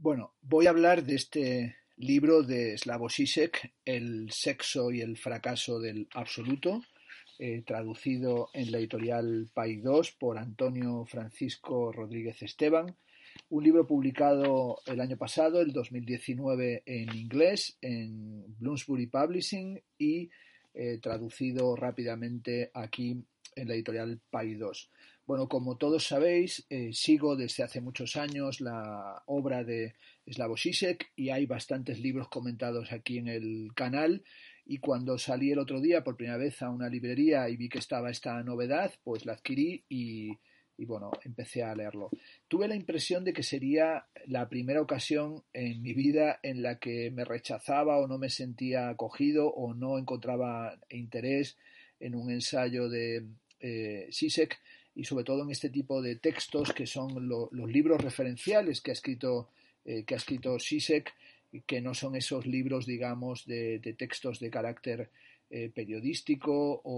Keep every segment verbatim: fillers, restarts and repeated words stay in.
Bueno, voy a hablar de este libro de Slavoj Žižek, El sexo y el fracaso del absoluto, eh, traducido en la editorial Paidós por Antonio Francisco Rodríguez Esteban. Un libro publicado el año pasado, el dos mil diecinueve, en inglés, en Bloomsbury Publishing y eh, traducido rápidamente aquí en la editorial Paidós. Bueno, como todos sabéis, eh, sigo desde hace muchos años la obra de Slavoj Žižek y hay bastantes libros comentados aquí en el canal, y cuando salí el otro día por primera vez a una librería y vi que estaba esta novedad, pues la adquirí y, y bueno, empecé a leerlo. Tuve la impresión de que sería la primera ocasión en mi vida en la que me rechazaba o no me sentía acogido o no encontraba interés en un ensayo de eh, Žižek, y sobre todo en este tipo de textos que son lo, los libros referenciales que ha escrito, eh, que ha escrito Žižek, que no son esos libros, digamos, de, de textos de carácter eh, periodístico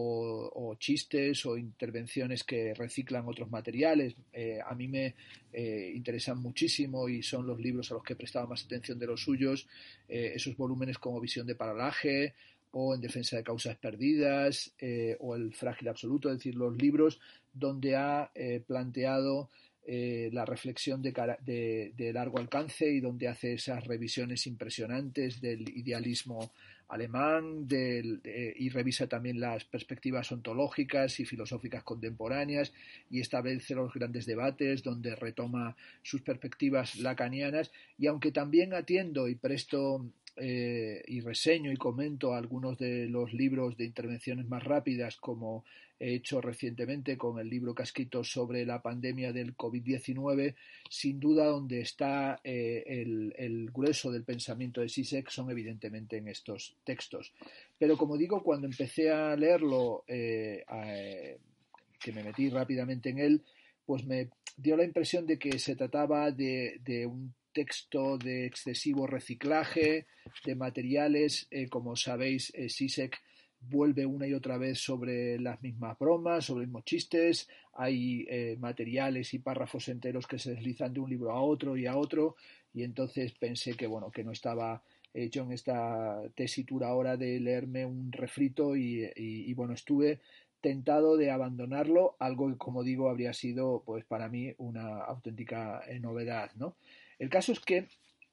o, o chistes o intervenciones que reciclan otros materiales. Eh, a mí me eh, interesan muchísimo y son los libros a los que he prestado más atención de los suyos, eh, esos volúmenes como Visión de Paralaje o En defensa de causas perdidas, eh, o El frágil absoluto, es decir, los libros donde ha eh, planteado eh, la reflexión de, de, de largo alcance y donde hace esas revisiones impresionantes del idealismo alemán del, de, y revisa también las perspectivas ontológicas y filosóficas contemporáneas y establece los grandes debates donde retoma sus perspectivas lacanianas. Y aunque también atiendo y presto Eh, y reseño y comento algunos de los libros de intervenciones más rápidas, como he hecho recientemente con el libro que ha escrito sobre la pandemia del covid diecinueve, sin duda donde está eh, el, el grueso del pensamiento de Žižek son evidentemente en estos textos. Pero como digo, cuando empecé a leerlo, eh, a, que me metí rápidamente en él, pues me dio la impresión de que se trataba de, de un texto de excesivo reciclaje de materiales. Eh, como sabéis, eh, Žižek vuelve una y otra vez sobre las mismas bromas, sobre los mismos chistes. Hay eh, materiales y párrafos enteros que se deslizan de un libro a otro y a otro, y entonces pensé que bueno, que no estaba hecho en esta tesitura ahora de leerme un refrito y, y, y bueno, estuve tentado de abandonarlo, algo que, como digo, habría sido pues para mí una auténtica eh, novedad, ¿no? El caso es que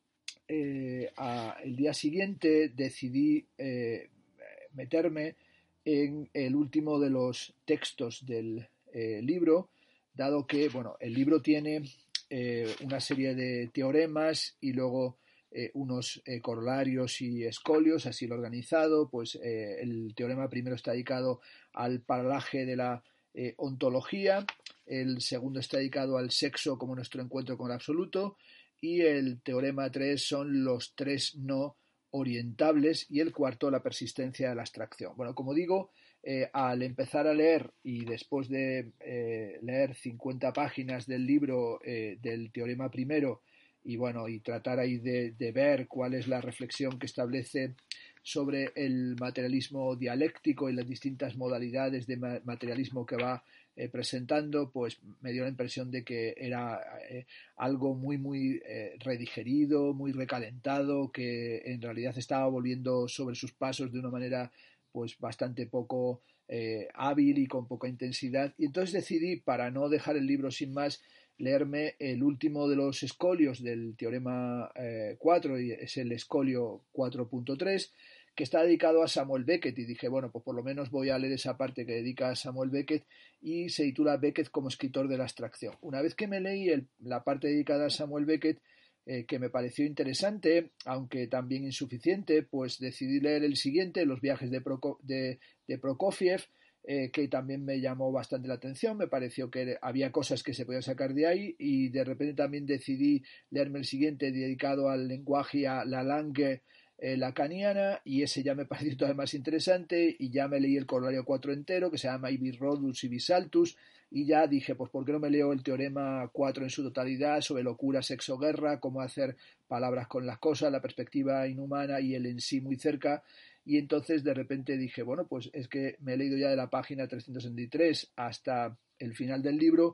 eh, a, el día siguiente decidí eh, meterme en el último de los textos del eh, libro, dado que bueno, el libro tiene eh, una serie de teoremas y luego eh, unos eh, corolarios y escolios, así lo he organizado. Pues eh, el teorema primero está dedicado al paralaje de la eh, ontología, el segundo está dedicado al sexo como nuestro encuentro con el absoluto, y el teorema tres son los tres no orientables, y el cuarto la persistencia de la abstracción. Bueno, como digo, eh, al empezar a leer y después de eh, leer cincuenta páginas del libro eh, del teorema primero, y bueno, y tratar ahí de, de ver cuál es la reflexión que establece sobre el materialismo dialéctico y las distintas modalidades de materialismo que va eh, presentando, pues me dio la impresión de que era eh, algo muy muy eh, redigerido, muy recalentado, que en realidad estaba volviendo sobre sus pasos de una manera pues bastante poco eh, hábil y con poca intensidad. Y entonces decidí, para no dejar el libro sin más, leerme el último de los escolios del teorema eh, cuatro, y es el escolio cuatro punto tres, que está dedicado a Samuel Beckett, y dije, bueno, pues por lo menos voy a leer esa parte que dedica a Samuel Beckett, y se titula Beckett como escritor de la abstracción. Una vez que me leí el, la parte dedicada a Samuel Beckett, eh, que me pareció interesante, aunque también insuficiente, pues decidí leer el siguiente, Los viajes de, Proko de, de Prokofiev, eh, que también me llamó bastante la atención. Me pareció que había cosas que se podían sacar de ahí, y de repente también decidí leerme el siguiente dedicado al lenguaje y a la langue eh, lacaniana, y ese ya me pareció todavía más interesante, y ya me leí el corolario cuatro entero, que se llama Ibi Rodus Ibi Saltus, y ya dije, pues ¿por qué no me leo el teorema cuatro en su totalidad sobre locura, sexo, guerra, cómo hacer palabras con las cosas, la perspectiva inhumana y el en sí muy cerca? Y entonces de repente dije, bueno, pues es que me he leído ya de la página trescientos sesenta y tres hasta el final del libro,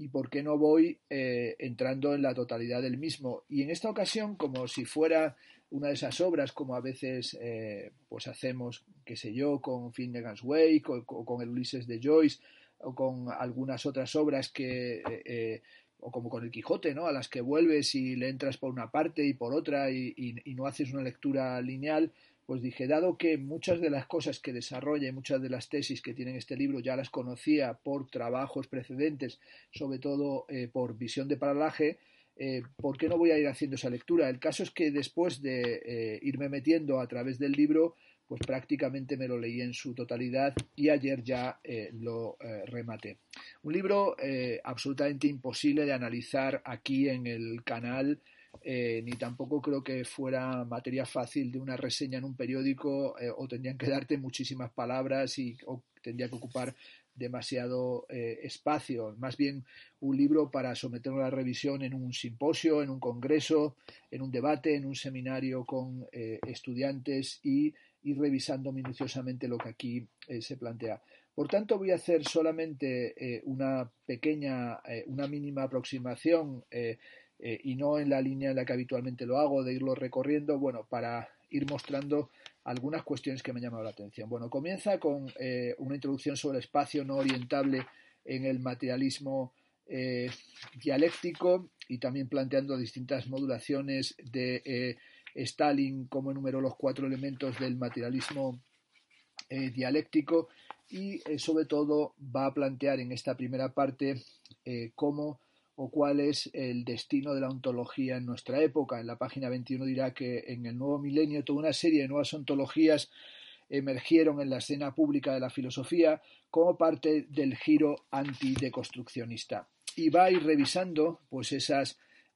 y por qué no voy eh, entrando en la totalidad del mismo. Y en esta ocasión, como si fuera una de esas obras, como a veces eh, pues hacemos, qué sé yo, con Finnegan's Wake o, o con el Ulises de Joyce o con algunas otras obras que... Eh, eh, o como con el Quijote, ¿no? A las que vuelves y le entras por una parte y por otra y, y, y no haces una lectura lineal, pues dije, dado que muchas de las cosas que desarrolla y muchas de las tesis que tiene este libro ya las conocía por trabajos precedentes, sobre todo eh, por visión de paralaje, eh, ¿por qué no voy a ir haciendo esa lectura? El caso es que después de eh, irme metiendo a través del libro, pues prácticamente me lo leí en su totalidad y ayer ya eh, lo eh, rematé. Un libro eh, absolutamente imposible de analizar aquí en el canal, eh, ni tampoco creo que fuera materia fácil de una reseña en un periódico, eh, o tendrían que darte muchísimas palabras y o tendría que ocupar demasiado eh, espacio, más bien un libro para someterlo a la revisión en un simposio, en un congreso, en un debate, en un seminario con eh, estudiantes y ir revisando minuciosamente lo que aquí eh, se plantea. Por tanto, voy a hacer solamente eh, una pequeña, eh, una mínima aproximación eh, eh, y no en la línea en la que habitualmente lo hago, de irlo recorriendo, bueno, para ir mostrando algunas cuestiones que me han llamado la atención. Bueno, comienza con eh, una introducción sobre el espacio no orientable en el materialismo eh, dialéctico y también planteando distintas modulaciones de eh, Stalin, cómo enumeró los cuatro elementos del materialismo eh, dialéctico y eh, sobre todo va a plantear en esta primera parte eh, cómo o cuál es el destino de la ontología en nuestra época. En la página veintiuno dirá que en el nuevo milenio toda una serie de nuevas ontologías emergieron en la escena pública de la filosofía como parte del giro antideconstruccionista. Y va a ir revisando pues esas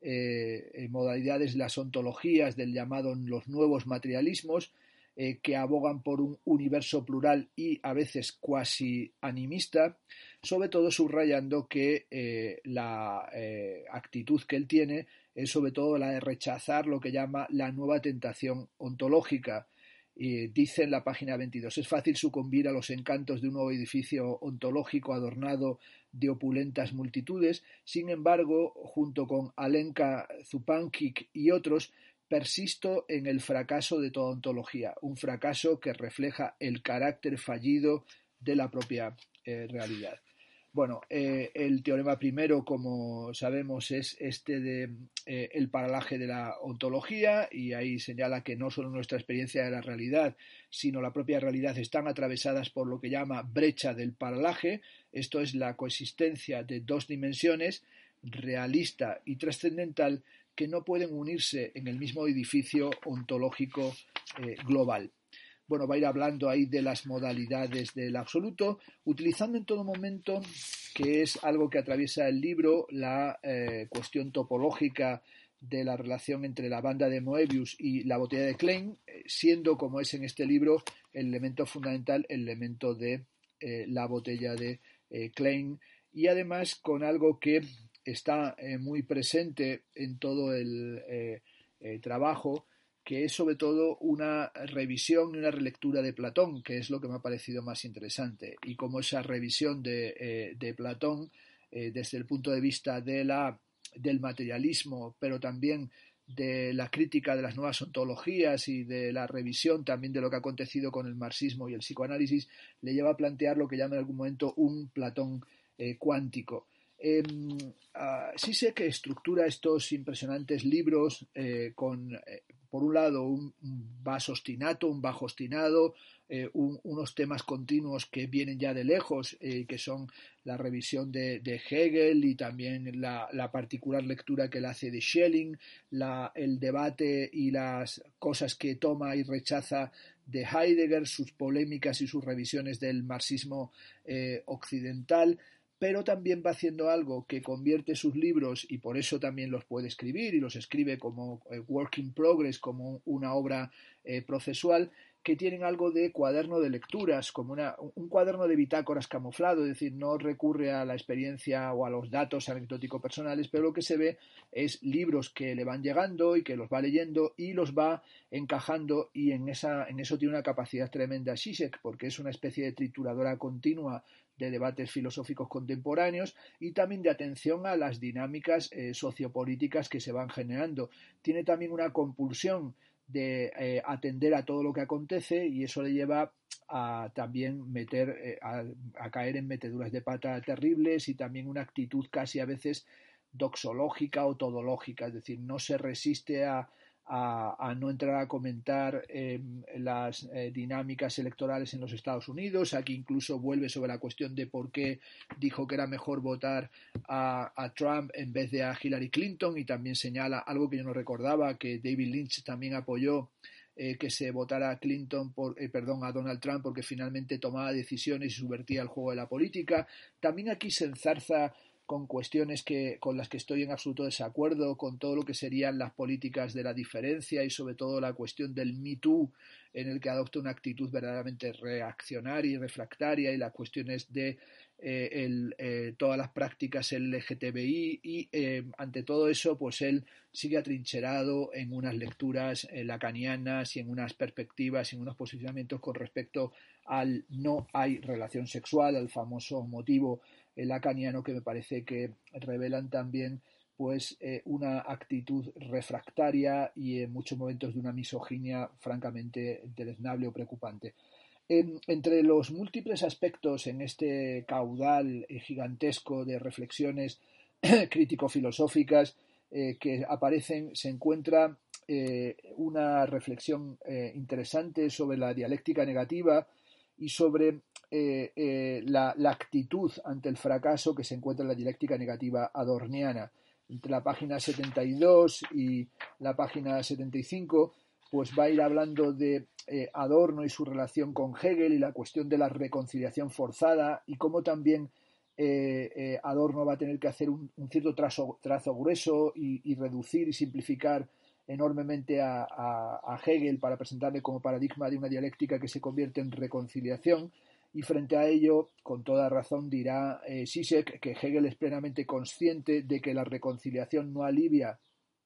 eh, modalidades de las ontologías del llamado los nuevos materialismos, eh, que abogan por un universo plural y a veces cuasi animista, sobre todo subrayando que eh, la eh, actitud que él tiene es sobre todo la de rechazar lo que llama la nueva tentación ontológica. Eh, dice en la página veintidós, es fácil sucumbir a los encantos de un nuevo edificio ontológico adornado de opulentas multitudes. Sin embargo, junto con Alenka Zupančič y otros, persisto en el fracaso de toda ontología, un fracaso que refleja el carácter fallido de la propia eh, realidad. Bueno, eh, el teorema primero, como sabemos, es este de eh, el paralaje de la ontología, y ahí señala que no solo nuestra experiencia de la realidad, sino la propia realidad están atravesadas por lo que llama brecha del paralaje. Esto es la coexistencia de dos dimensiones, realista y trascendental, que no pueden unirse en el mismo edificio ontológico eh, global. Bueno, va a ir hablando ahí de las modalidades del absoluto, utilizando en todo momento, que es algo que atraviesa el libro, la eh, cuestión topológica de la relación entre la banda de Moebius y la botella de Klein, siendo, como es en este libro, el elemento fundamental, el elemento de eh, la botella de eh, Klein, y además con algo que está eh, muy presente en todo el eh, eh, trabajo, que es sobre todo una revisión y una relectura de Platón, que es lo que me ha parecido más interesante, y cómo esa revisión de, eh, de Platón eh, desde el punto de vista de la, del materialismo, pero también de la crítica de las nuevas ontologías y de la revisión también de lo que ha acontecido con el marxismo y el psicoanálisis, le lleva a plantear lo que llama en algún momento un Platón eh, cuántico. Eh, uh, sí sé que estructura estos impresionantes libros eh, con, eh, por un lado, un, un vaso ostinato, un bajo ostinado, eh, un, unos temas continuos que vienen ya de lejos, eh, que son la revisión de, de Hegel y también la, la particular lectura que él hace de Schelling, la, el debate y las cosas que toma y rechaza de Heidegger, sus polémicas y sus revisiones del marxismo eh, occidental, pero también va haciendo algo que convierte sus libros, y por eso también los puede escribir, y los escribe como eh, work in progress, como una obra eh, procesual, que tienen algo de cuaderno de lecturas, como una, un cuaderno de bitácoras camuflado, es decir, no recurre a la experiencia o a los datos anecdóticos personales, pero lo que se ve es libros que le van llegando y que los va leyendo y los va encajando, y en, esa, en eso tiene una capacidad tremenda Zizek, porque es una especie de trituradora continua de debates filosóficos contemporáneos y también de atención a las dinámicas eh, sociopolíticas que se van generando. Tiene también una compulsión de eh, atender a todo lo que acontece y eso le lleva a también meter, eh, a, a caer en meteduras de pata terribles y también una actitud casi a veces doxológica o todológica, es decir, no se resiste a, a, a no entrar a comentar eh, las eh, dinámicas electorales en los Estados Unidos. Aquí incluso vuelve sobre la cuestión de por qué dijo que era mejor votar a, a Trump en vez de a Hillary Clinton y también señala algo que yo no recordaba, que David Lynch también apoyó Eh, que se votara a Clinton por, eh, perdón, a Donald Trump porque finalmente tomaba decisiones y subvertía el juego de la política. También aquí se enzarza con cuestiones que, con las que estoy en absoluto desacuerdo, con todo lo que serían las políticas de la diferencia y sobre todo la cuestión del Me Too, en el que adopta una actitud verdaderamente reaccionaria y refractaria, y las cuestiones de eh, el, eh, todas las prácticas L G T B I y eh, ante todo eso pues él sigue atrincherado en unas lecturas eh, lacanianas y en unas perspectivas y en unos posicionamientos con respecto al no hay relación sexual, al famoso motivo eh, lacaniano, que me parece que revelan también pues eh, una actitud refractaria y en muchos momentos de una misoginia francamente deleznable o preocupante. En, entre los múltiples aspectos en este caudal eh, gigantesco de reflexiones crítico-filosóficas eh, que aparecen, se encuentra eh, una reflexión eh, interesante sobre la dialéctica negativa y sobre eh, eh, la, la actitud ante el fracaso que se encuentra en la dialéctica negativa adorniana. Entre la página setenta y dos y la página setenta y cinco, pues va a ir hablando de eh, Adorno y su relación con Hegel y la cuestión de la reconciliación forzada y cómo también eh, eh, Adorno va a tener que hacer un, un cierto trazo, trazo grueso y, y reducir y simplificar enormemente a, a, a Hegel para presentarle como paradigma de una dialéctica que se convierte en reconciliación. Y frente a ello, con toda razón, dirá eh, Zizek que Hegel es plenamente consciente de que la reconciliación no alivia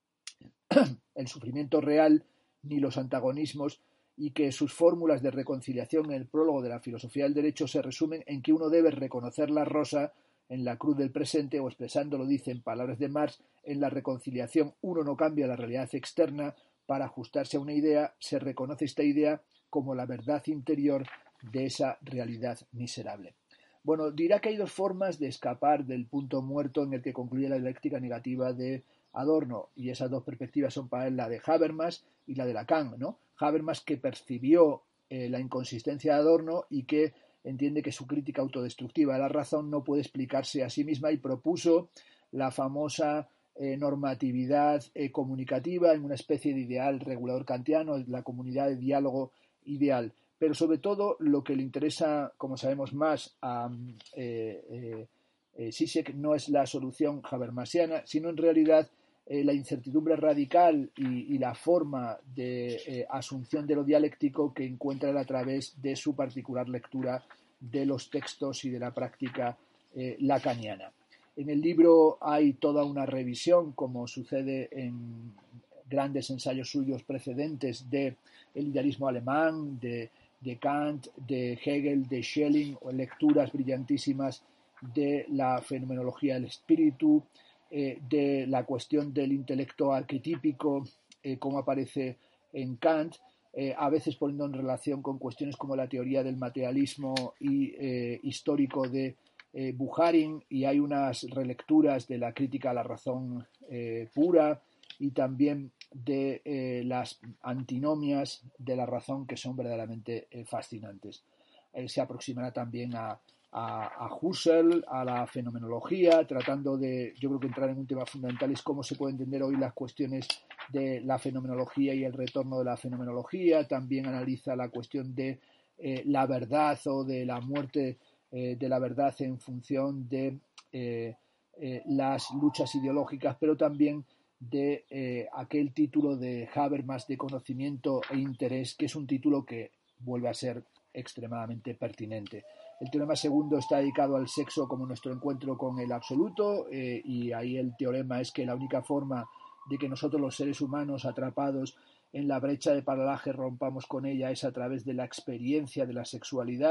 el sufrimiento real ni los antagonismos y que sus fórmulas de reconciliación en el prólogo de la filosofía del derecho se resumen en que uno debe reconocer la rosa en la cruz del presente, o expresándolo, dice en palabras de Marx, en la reconciliación uno no cambia la realidad externa para ajustarse a una idea, se reconoce esta idea como la verdad interior de esa realidad miserable. Bueno, dirá que hay dos formas de escapar del punto muerto en el que concluye la dialéctica negativa de Adorno, y esas dos perspectivas son para él la de Habermas y la de Lacan, ¿no? Habermas, que percibió eh, la inconsistencia de Adorno y que entiende que su crítica autodestructiva de la razón no puede explicarse a sí misma, y propuso la famosa eh, normatividad eh, comunicativa en una especie de ideal regulador kantiano, la comunidad de diálogo ideal. Pero sobre todo lo que le interesa, como sabemos, más a eh, eh, eh, Zizek no es la solución habermasiana, sino en realidad eh, la incertidumbre radical y, y la forma de eh, asunción de lo dialéctico que encuentra a través de su particular lectura de los textos y de la práctica eh, lacaniana. En el libro hay toda una revisión, como sucede en grandes ensayos suyos precedentes, del idealismo alemán, de, de Kant, de Hegel, de Schelling, o lecturas brillantísimas de la fenomenología del espíritu, eh, de la cuestión del intelecto arquetípico, eh, como aparece en Kant, eh, a veces poniendo en relación con cuestiones como la teoría del materialismo y eh, histórico de eh, Bukharin, y hay unas relecturas de la crítica a la razón eh, pura y también de eh, las antinomias de la razón, que son verdaderamente eh, fascinantes. Eh, se aproximará también a, a, a Husserl, a la fenomenología, tratando de, yo creo que entrar en un tema fundamental es cómo se puede entender hoy las cuestiones de la fenomenología y el retorno de la fenomenología. También analiza la cuestión de eh, la verdad o de la muerte eh, de la verdad en función de eh, eh, las luchas ideológicas, pero también de eh, aquel título de Habermas de conocimiento e interés, que es un título que vuelve a ser extremadamente pertinente. El teorema segundo está dedicado al sexo como nuestro encuentro con el absoluto, eh, y ahí el teorema es que la única forma de que nosotros los seres humanos atrapados en la brecha de paralaje rompamos con ella es a través de la experiencia de la sexualidad,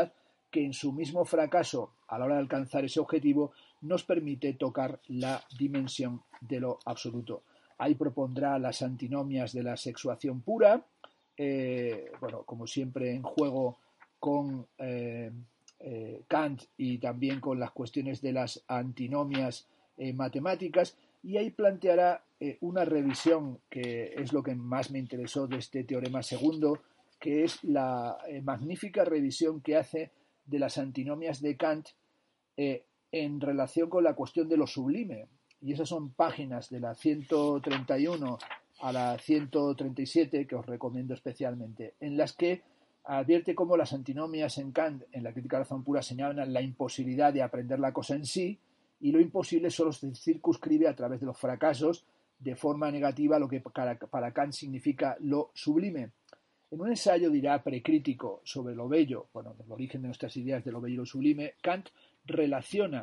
que en su mismo fracaso a la hora de alcanzar ese objetivo nos permite tocar la dimensión de lo absoluto. Ahí propondrá las antinomias de la sexuación pura, eh, bueno, como siempre en juego con eh, eh, Kant y también con las cuestiones de las antinomias eh, matemáticas, y ahí planteará eh, una revisión que es lo que más me interesó de este teorema segundo, que es la eh, magnífica revisión que hace de las antinomias de Kant eh, en relación con la cuestión de lo sublime. Y esas son páginas de la ciento treinta y uno a la ciento treinta y siete que os recomiendo especialmente, en las que advierte cómo las antinomias en Kant, en la crítica de la razón pura, señalan la imposibilidad de aprender la cosa en sí, y lo imposible solo se circunscribe a través de los fracasos de forma negativa, lo que para, para Kant significa lo sublime. En un ensayo, dirá, precrítico sobre lo bello, bueno, el origen de nuestras ideas de lo bello y lo sublime, Kant relaciona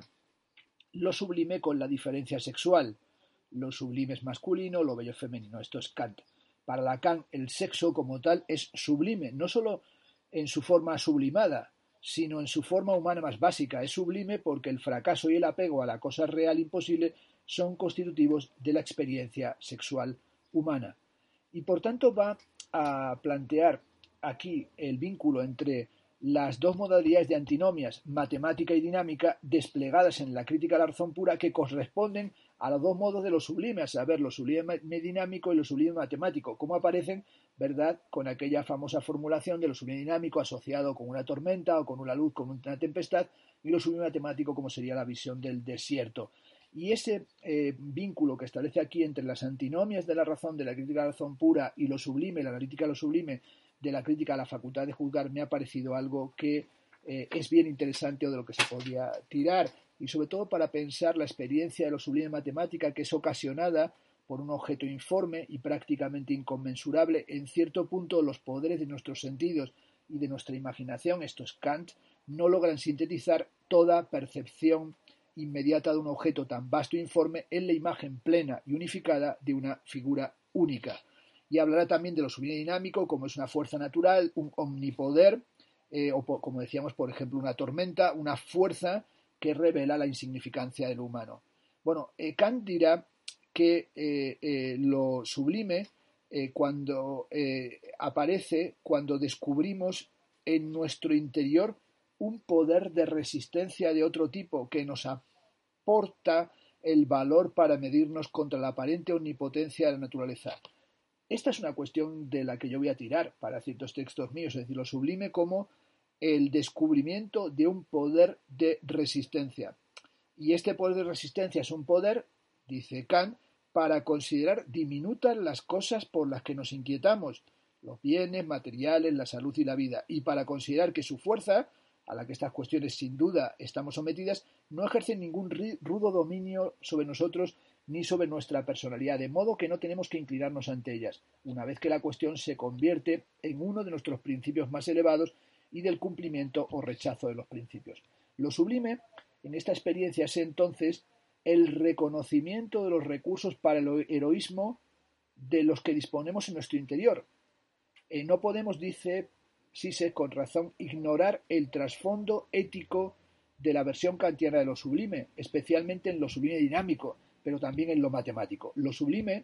lo sublime con la diferencia sexual. Lo sublime es masculino, lo bello es femenino. Esto es Kant. Para Lacan, el sexo como tal es sublime, no solo en su forma sublimada, sino en su forma humana más básica. Es sublime porque el fracaso y el apego a la cosa real imposible son constitutivos de la experiencia sexual humana. Y por tanto va a plantear aquí el vínculo entre las dos modalidades de antinomias, matemática y dinámica, desplegadas en la crítica a la razón pura, que corresponden a los dos modos de lo sublime, a saber, lo sublime dinámico y lo sublime matemático, como aparecen, ¿verdad?, con aquella famosa formulación de lo sublime dinámico asociado con una tormenta o con una luz, con una tempestad, y lo sublime matemático como sería la visión del desierto. Y ese eh, vínculo que establece aquí entre las antinomias de la razón, de la crítica a la razón pura, y lo sublime, la analítica a lo sublime, de la crítica a la facultad de juzgar, me ha parecido algo que eh, es bien interesante o de lo que se podría tirar, y sobre todo para pensar la experiencia de lo sublime matemática, que es ocasionada por un objeto informe y prácticamente inconmensurable. En cierto punto, los poderes de nuestros sentidos y de nuestra imaginación, esto es Kant, no logran sintetizar toda percepción inmediata de un objeto tan vasto e informe en la imagen plena y unificada de una figura única. Y hablará también de lo sublime dinámico, como es una fuerza natural, un omnipoder, eh, o por, como decíamos, por ejemplo, una tormenta, una fuerza que revela la insignificancia del humano. Bueno, eh, Kant dirá que eh, eh, lo sublime eh, cuando eh, aparece, cuando descubrimos en nuestro interior un poder de resistencia de otro tipo que nos aporta el valor para medirnos contra la aparente omnipotencia de la naturaleza. Esta es una cuestión de la que yo voy a tirar para ciertos textos míos, es decir, lo sublime como el descubrimiento de un poder de resistencia. Y este poder de resistencia es un poder, dice Kant, para considerar diminutas las cosas por las que nos inquietamos, los bienes materiales, la salud y la vida, y para considerar que su fuerza, a la que estas cuestiones sin duda estamos sometidas, no ejerce ningún rudo dominio sobre nosotros ni sobre nuestra personalidad, de modo que no tenemos que inclinarnos ante ellas, una vez que la cuestión se convierte en uno de nuestros principios más elevados y del cumplimiento o rechazo de los principios. Lo sublime en esta experiencia es entonces el reconocimiento de los recursos para el heroísmo de los que disponemos en nuestro interior. Eh, no podemos, dice Zizek con razón, ignorar el trasfondo ético de la versión kantiana de lo sublime, especialmente en lo sublime dinámico, pero también en lo matemático. Lo sublime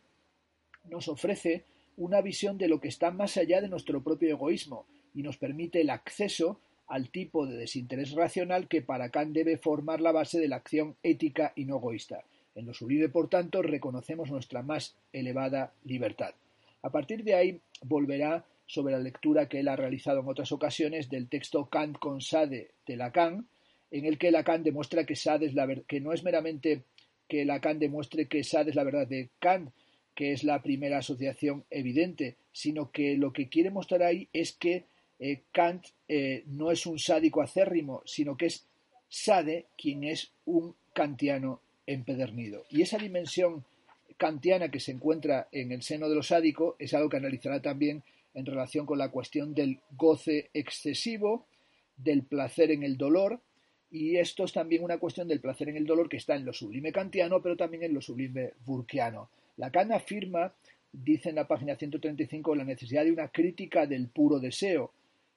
nos ofrece una visión de lo que está más allá de nuestro propio egoísmo y nos permite el acceso al tipo de desinterés racional que para Kant debe formar la base de la acción ética y no egoísta. En lo sublime, por tanto, reconocemos nuestra más elevada libertad. A partir de ahí volverá sobre la lectura que él ha realizado en otras ocasiones del texto Kant con Sade de Lacan, en el que Lacan demuestra que Sade es la ver- que no es meramente que Lacan demuestre que Sade es la verdad de Kant, que es la primera asociación evidente, sino que lo que quiere mostrar ahí es que eh, Kant eh, no es un sádico acérrimo, sino que es Sade quien es un kantiano empedernido. Y esa dimensión kantiana que se encuentra en el seno de lo sádico es algo que analizará también en relación con la cuestión del goce excesivo, del placer en el dolor, y esto es también una cuestión del placer en el dolor que está en lo sublime kantiano, pero también en lo sublime burkeano. Lacan afirma, dice en la página ciento treinta y cinco, la necesidad de una crítica del puro deseo,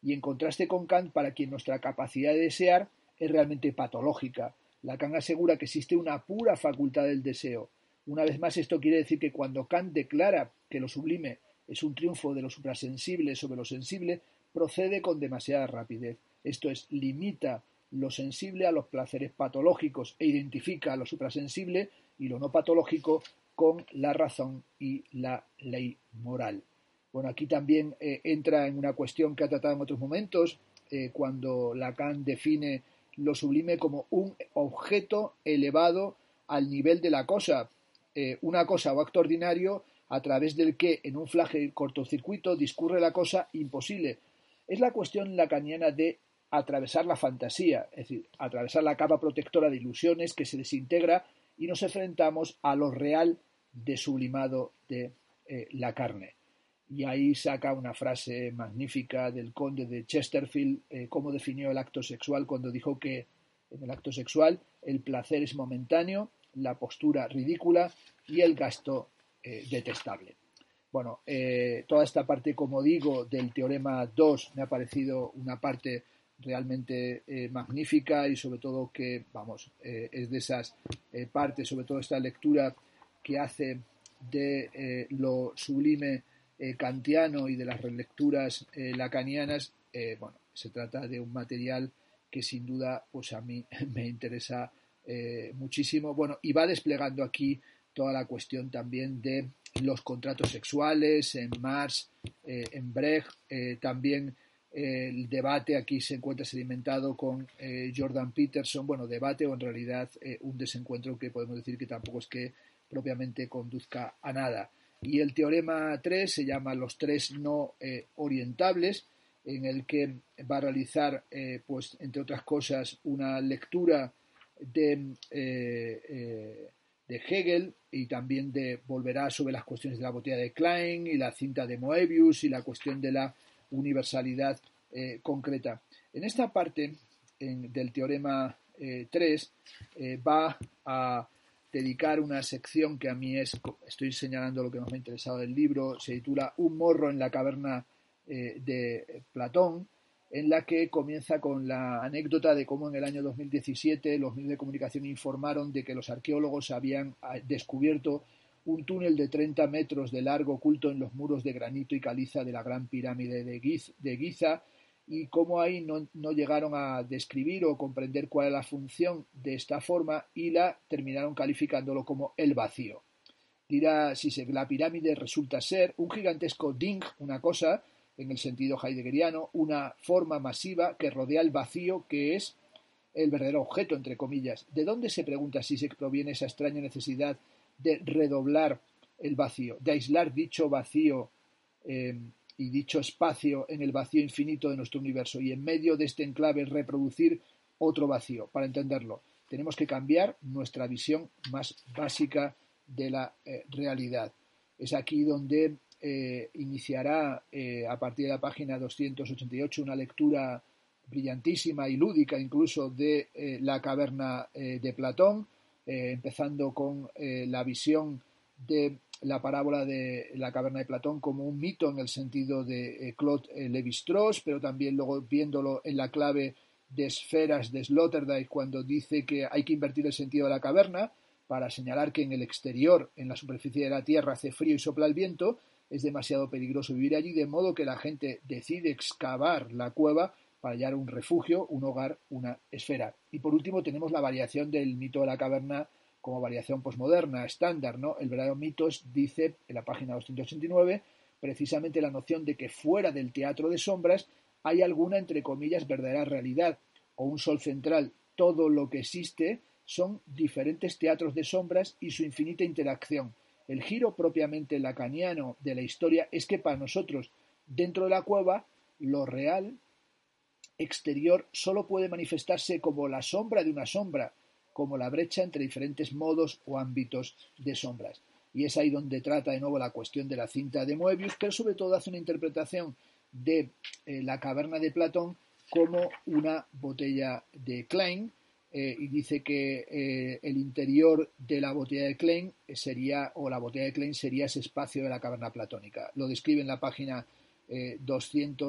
y en contraste con Kant, para quien nuestra capacidad de desear es realmente patológica. Lacan asegura que existe una pura facultad del deseo. Una vez más, esto quiere decir que cuando Kant declara que lo sublime es un triunfo de lo suprasensible sobre lo sensible, procede con demasiada rapidez. Esto es, limita lo sensible a los placeres patológicos e identifica lo suprasensible y lo no patológico con la razón y la ley moral. Bueno, aquí también eh, entra en una cuestión que ha tratado en otros momentos, eh, cuando Lacan define lo sublime como un objeto elevado al nivel de la cosa, eh, una cosa o acto ordinario a través del que en un frágil cortocircuito discurre la cosa imposible. Es la cuestión lacaniana de atravesar la fantasía, es decir, atravesar la capa protectora de ilusiones que se desintegra y nos enfrentamos a lo real desublimado de eh, la carne. Y ahí saca una frase magnífica del conde de Chesterfield, eh, cómo definió el acto sexual cuando dijo que en el acto sexual el placer es momentáneo, la postura ridícula y el gasto eh, detestable. Bueno, eh, toda esta parte, como digo, del teorema dos me ha parecido una parte realmente eh, magnífica y sobre todo que, vamos, eh, es de esas eh, partes, sobre todo esta lectura que hace de eh, lo sublime eh, kantiano y de las relecturas eh, lacanianas. Eh, bueno, se trata de un material que sin duda pues a mí me interesa eh, muchísimo. Bueno, y va desplegando aquí toda la cuestión también de los contratos sexuales en Marx, eh, en Brecht, eh, también eh, el debate aquí se encuentra sedimentado con eh, Jordan Peterson, bueno, debate o en realidad eh, un desencuentro que podemos decir que tampoco es que propiamente conduzca a nada. Y el teorema tres se llama los tres no eh, orientables, en el que va a realizar, eh, pues entre otras cosas, una lectura de, eh, eh, de Hegel y también de volverá sobre las cuestiones de la botella de Klein y la cinta de Moebius y la cuestión de la universalidad eh, concreta. En esta parte en, del teorema eh, tres eh, va a dedicar una sección que a mí es, estoy señalando lo que más me ha interesado del libro, se titula Un morro en la caverna eh, de Platón, en la que comienza con la anécdota de cómo en el año dos mil diecisiete los medios de comunicación informaron de que los arqueólogos habían descubierto un túnel de treinta metros de largo oculto en los muros de granito y caliza de la Gran Pirámide de, Giz, de Giza, y cómo ahí no, no llegaron a describir o comprender cuál era la función de esta forma y la terminaron calificándolo como el vacío. Dirá Zizek, la pirámide resulta ser un gigantesco ding, una cosa, en el sentido heideggeriano, una forma masiva que rodea el vacío que es el verdadero objeto, entre comillas. ¿De dónde, se pregunta Zizek, proviene esa extraña necesidad de redoblar el vacío, de aislar dicho vacío eh, y dicho espacio en el vacío infinito de nuestro universo y en medio de este enclave reproducir otro vacío? Para entenderlo, tenemos que cambiar nuestra visión más básica de la eh, realidad. Es aquí donde eh, iniciará eh, a partir de la página doscientos ochenta y ocho una lectura brillantísima y lúdica incluso de eh, la caverna eh, de Platón, eh, empezando con eh, la visión de la parábola de la caverna de Platón como un mito en el sentido de eh, Claude eh, Lévi-Strauss, pero también luego viéndolo en la clave de esferas de Sloterdijk cuando dice que hay que invertir el sentido de la caverna para señalar que en el exterior, en la superficie de la Tierra, hace frío y sopla el viento, es demasiado peligroso vivir allí, de modo que la gente decide excavar la cueva para hallar un refugio, un hogar, una esfera. Y por último tenemos la variación del mito de la caverna como variación posmoderna, estándar, ¿no? El verdadero mito es, dice en la página doscientos ochenta y nueve, precisamente la noción de que fuera del teatro de sombras hay alguna, entre comillas, verdadera realidad, o un sol central. Todo lo que existe son diferentes teatros de sombras y su infinita interacción. El giro propiamente lacaniano de la historia es que para nosotros, dentro de la cueva, lo real exterior solo puede manifestarse como la sombra de una sombra, como la brecha entre diferentes modos o ámbitos de sombras. Y es ahí donde trata de nuevo la cuestión de la cinta de Moebius, pero sobre todo hace una interpretación de eh, la caverna de Platón como una botella de Klein, eh, y dice que eh, el interior de la botella de Klein sería, o la botella de Klein sería ese espacio de la caverna platónica. Lo describe en la página eh, doscientos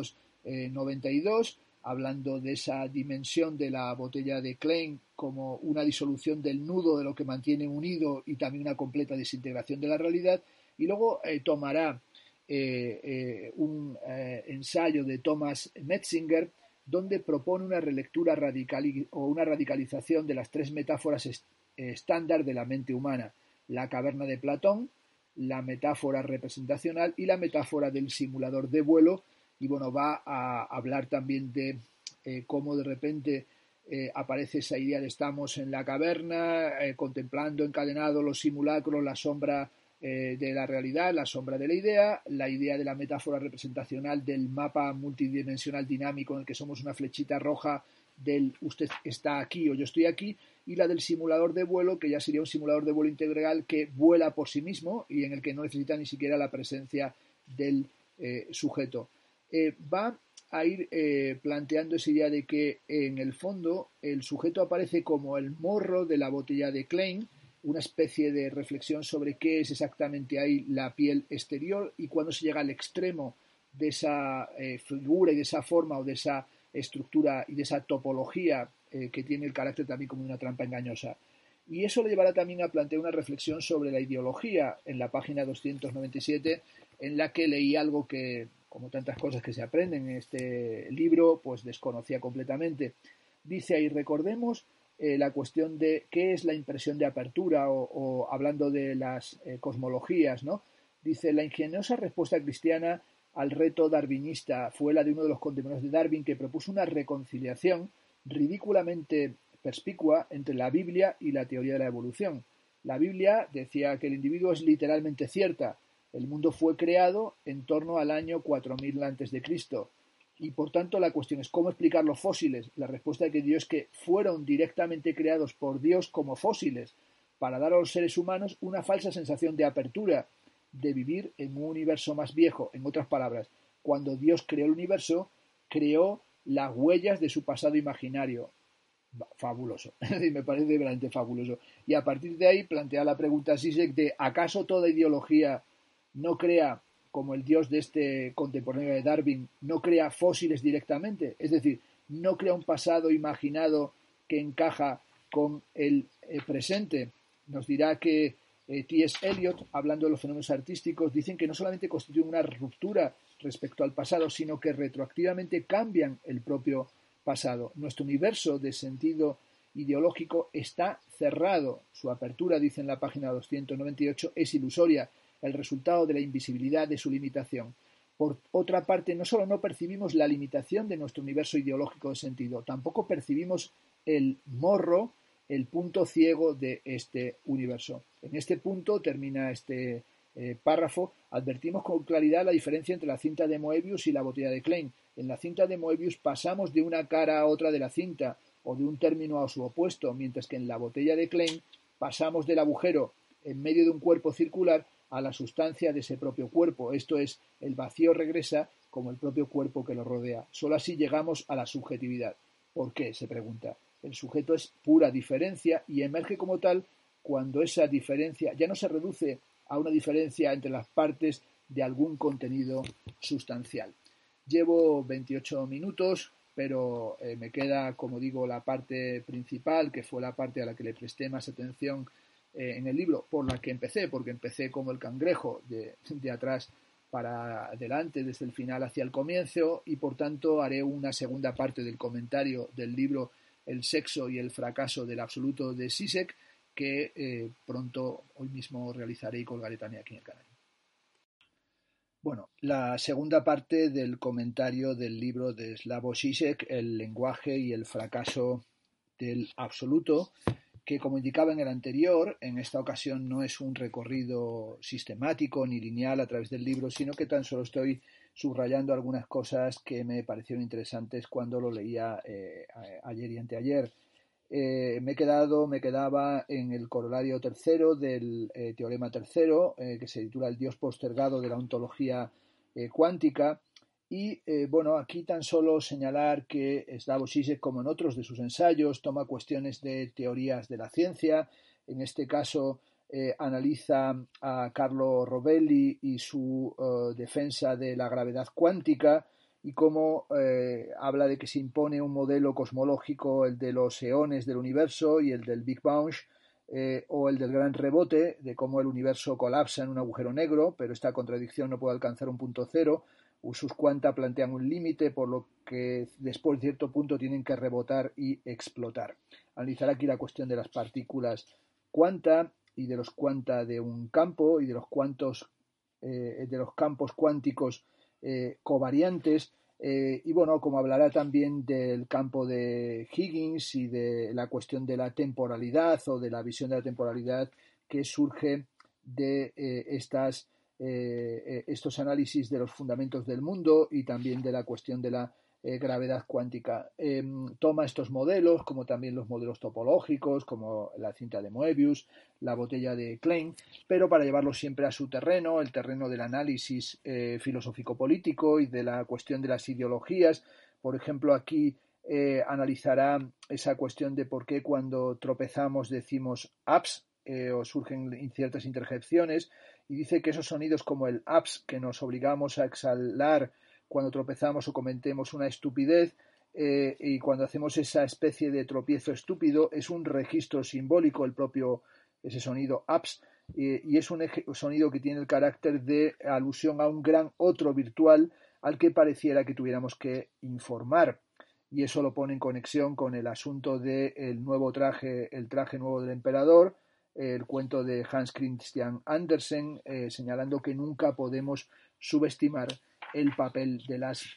noventa y dos, hablando de esa dimensión de la botella de Klein como una disolución del nudo de lo que mantiene unido y también una completa desintegración de la realidad. Y luego eh, tomará eh, eh, un eh, ensayo de Thomas Metzinger, donde propone una relectura radical o una radicalización de las tres metáforas est estándar de la mente humana: la caverna de Platón, la metáfora representacional y la metáfora del simulador de vuelo. Y bueno, va a hablar también de eh, cómo de repente eh, aparece esa idea de estamos en la caverna, eh, contemplando encadenados los simulacros, la sombra eh, de la realidad, la sombra de la idea, la idea de la metáfora representacional del mapa multidimensional dinámico en el que somos una flechita roja del usted está aquí o yo estoy aquí, y la del simulador de vuelo, que ya sería un simulador de vuelo integral que vuela por sí mismo y en el que no necesita ni siquiera la presencia del eh, sujeto. Eh, va a ir eh, planteando esa idea de que en el fondo el sujeto aparece como el morro de la botella de Klein, una especie de reflexión sobre qué es exactamente ahí la piel exterior, y cuando se llega al extremo de esa eh, figura y de esa forma o de esa estructura y de esa topología eh, que tiene el carácter también como una trampa engañosa. Y eso le llevará también a plantear una reflexión sobre la ideología en la página doscientos noventa y siete, en la que leí algo que, como tantas cosas que se aprenden en este libro, pues desconocía completamente. Dice ahí, recordemos eh, la cuestión de qué es la impresión de apertura o, o hablando de las eh, cosmologías, ¿no? Dice, la ingeniosa respuesta cristiana al reto darwinista fue la de uno de los contemporáneos de Darwin, que propuso una reconciliación ridículamente perspicua entre la Biblia y la teoría de la evolución. La Biblia decía que el individuo es literalmente cierta. El mundo fue creado en torno al año cuatro mil antes de Cristo. Y por tanto la cuestión es ¿cómo explicar los fósiles? La respuesta que dio es que fueron directamente creados por Dios como fósiles para dar a los seres humanos una falsa sensación de apertura, de vivir en un universo más viejo. En otras palabras, cuando Dios creó el universo, creó las huellas de su pasado imaginario. Fabuloso, me parece realmente fabuloso. Y a partir de ahí plantea la pregunta Zizek de ¿acaso toda ideología no crea, como el Dios de este contemporáneo de Darwin, no crea fósiles directamente? Es decir, no crea un pasado imaginado que encaja con el eh, presente. Nos dirá que eh, T S Eliot, hablando de los fenómenos artísticos, dicen que no solamente constituyen una ruptura respecto al pasado, sino que retroactivamente cambian el propio pasado. Nuestro universo de sentido ideológico está cerrado. Su apertura, dice en la página doscientos noventa y ocho, es ilusoria, el resultado de la invisibilidad de su limitación. Por otra parte, no solo no percibimos la limitación de nuestro universo ideológico de sentido, tampoco percibimos el morro, el punto ciego de este universo. En este punto termina este eh, párrafo. Advertimos con claridad la diferencia entre la cinta de Moebius y la botella de Klein. En la cinta de Moebius pasamos de una cara a otra de la cinta o de un término a su opuesto, mientras que en la botella de Klein pasamos del agujero en medio de un cuerpo circular a la sustancia de ese propio cuerpo. Esto es, el vacío regresa como el propio cuerpo que lo rodea. Solo así llegamos a la subjetividad. ¿Por qué?, se pregunta. El sujeto es pura diferencia y emerge como tal cuando esa diferencia ya no se reduce a una diferencia entre las partes de algún contenido sustancial. Llevo veintiocho minutos, pero eh, me queda, como digo, la parte principal, que fue la parte a la que le presté más atención eh, en el libro, por la que empecé, porque empecé como el cangrejo, de, de atrás para adelante, desde el final hacia el comienzo, y por tanto haré una segunda parte del comentario del libro El sexo y el fracaso del absoluto de Zizek, que eh, pronto, hoy mismo realizaré y colgaré también aquí en el canal. Bueno, la segunda parte del comentario del libro de Slavoj Žižek, El lenguaje y el fracaso del absoluto, que como indicaba en el anterior, en esta ocasión no es un recorrido sistemático ni lineal a través del libro, sino que tan solo estoy subrayando algunas cosas que me parecieron interesantes cuando lo leía eh, ayer y anteayer. Eh, me he quedado, me quedaba en el corolario tercero del eh, teorema tercero, eh, que se titula El Dios postergado de la ontología eh, cuántica. Y eh, bueno, aquí tan solo señalar que Slavoj Žižek, como en otros de sus ensayos, toma cuestiones de teorías de la ciencia. En este caso eh, analiza a Carlo Rovelli y su uh, defensa de la gravedad cuántica, y cómo eh, habla de que se impone un modelo cosmológico, el de los eones del universo y el del Big Bang, eh, o el del gran rebote, de cómo el universo colapsa en un agujero negro, pero esta contradicción no puede alcanzar un punto cero. Sus cuanta plantean un límite, por lo que después de cierto punto tienen que rebotar y explotar. Analizará aquí la cuestión de las partículas cuanta y de los cuanta de un campo y de los cuantos eh, de los campos cuánticos eh, covariantes, eh, y bueno, como hablará también del campo de Higgins y de la cuestión de la temporalidad o de la visión de la temporalidad que surge de eh, estas eh, estos análisis de los fundamentos del mundo y también de la cuestión de la eh, gravedad cuántica. Eh, toma estos modelos, como también los modelos topológicos, como la cinta de Moebius, la botella de Klein, pero para llevarlos siempre a su terreno, el terreno del análisis eh, filosófico-político y de la cuestión de las ideologías. Por ejemplo, aquí eh, analizará esa cuestión de por qué cuando tropezamos decimos ups eh, o surgen ciertas interjecciones, y dice que esos sonidos como el ups que nos obligamos a exhalar cuando tropezamos o cometemos una estupidez, eh, y cuando hacemos esa especie de tropiezo estúpido, es un registro simbólico el propio ese sonido ups, eh, y es un sonido que tiene el carácter de alusión a un gran otro virtual al que pareciera que tuviéramos que informar, y eso lo pone en conexión con el asunto del nuevo traje, el traje nuevo del emperador, el cuento de Hans Christian Andersen, eh, señalando que nunca podemos subestimar el papel de las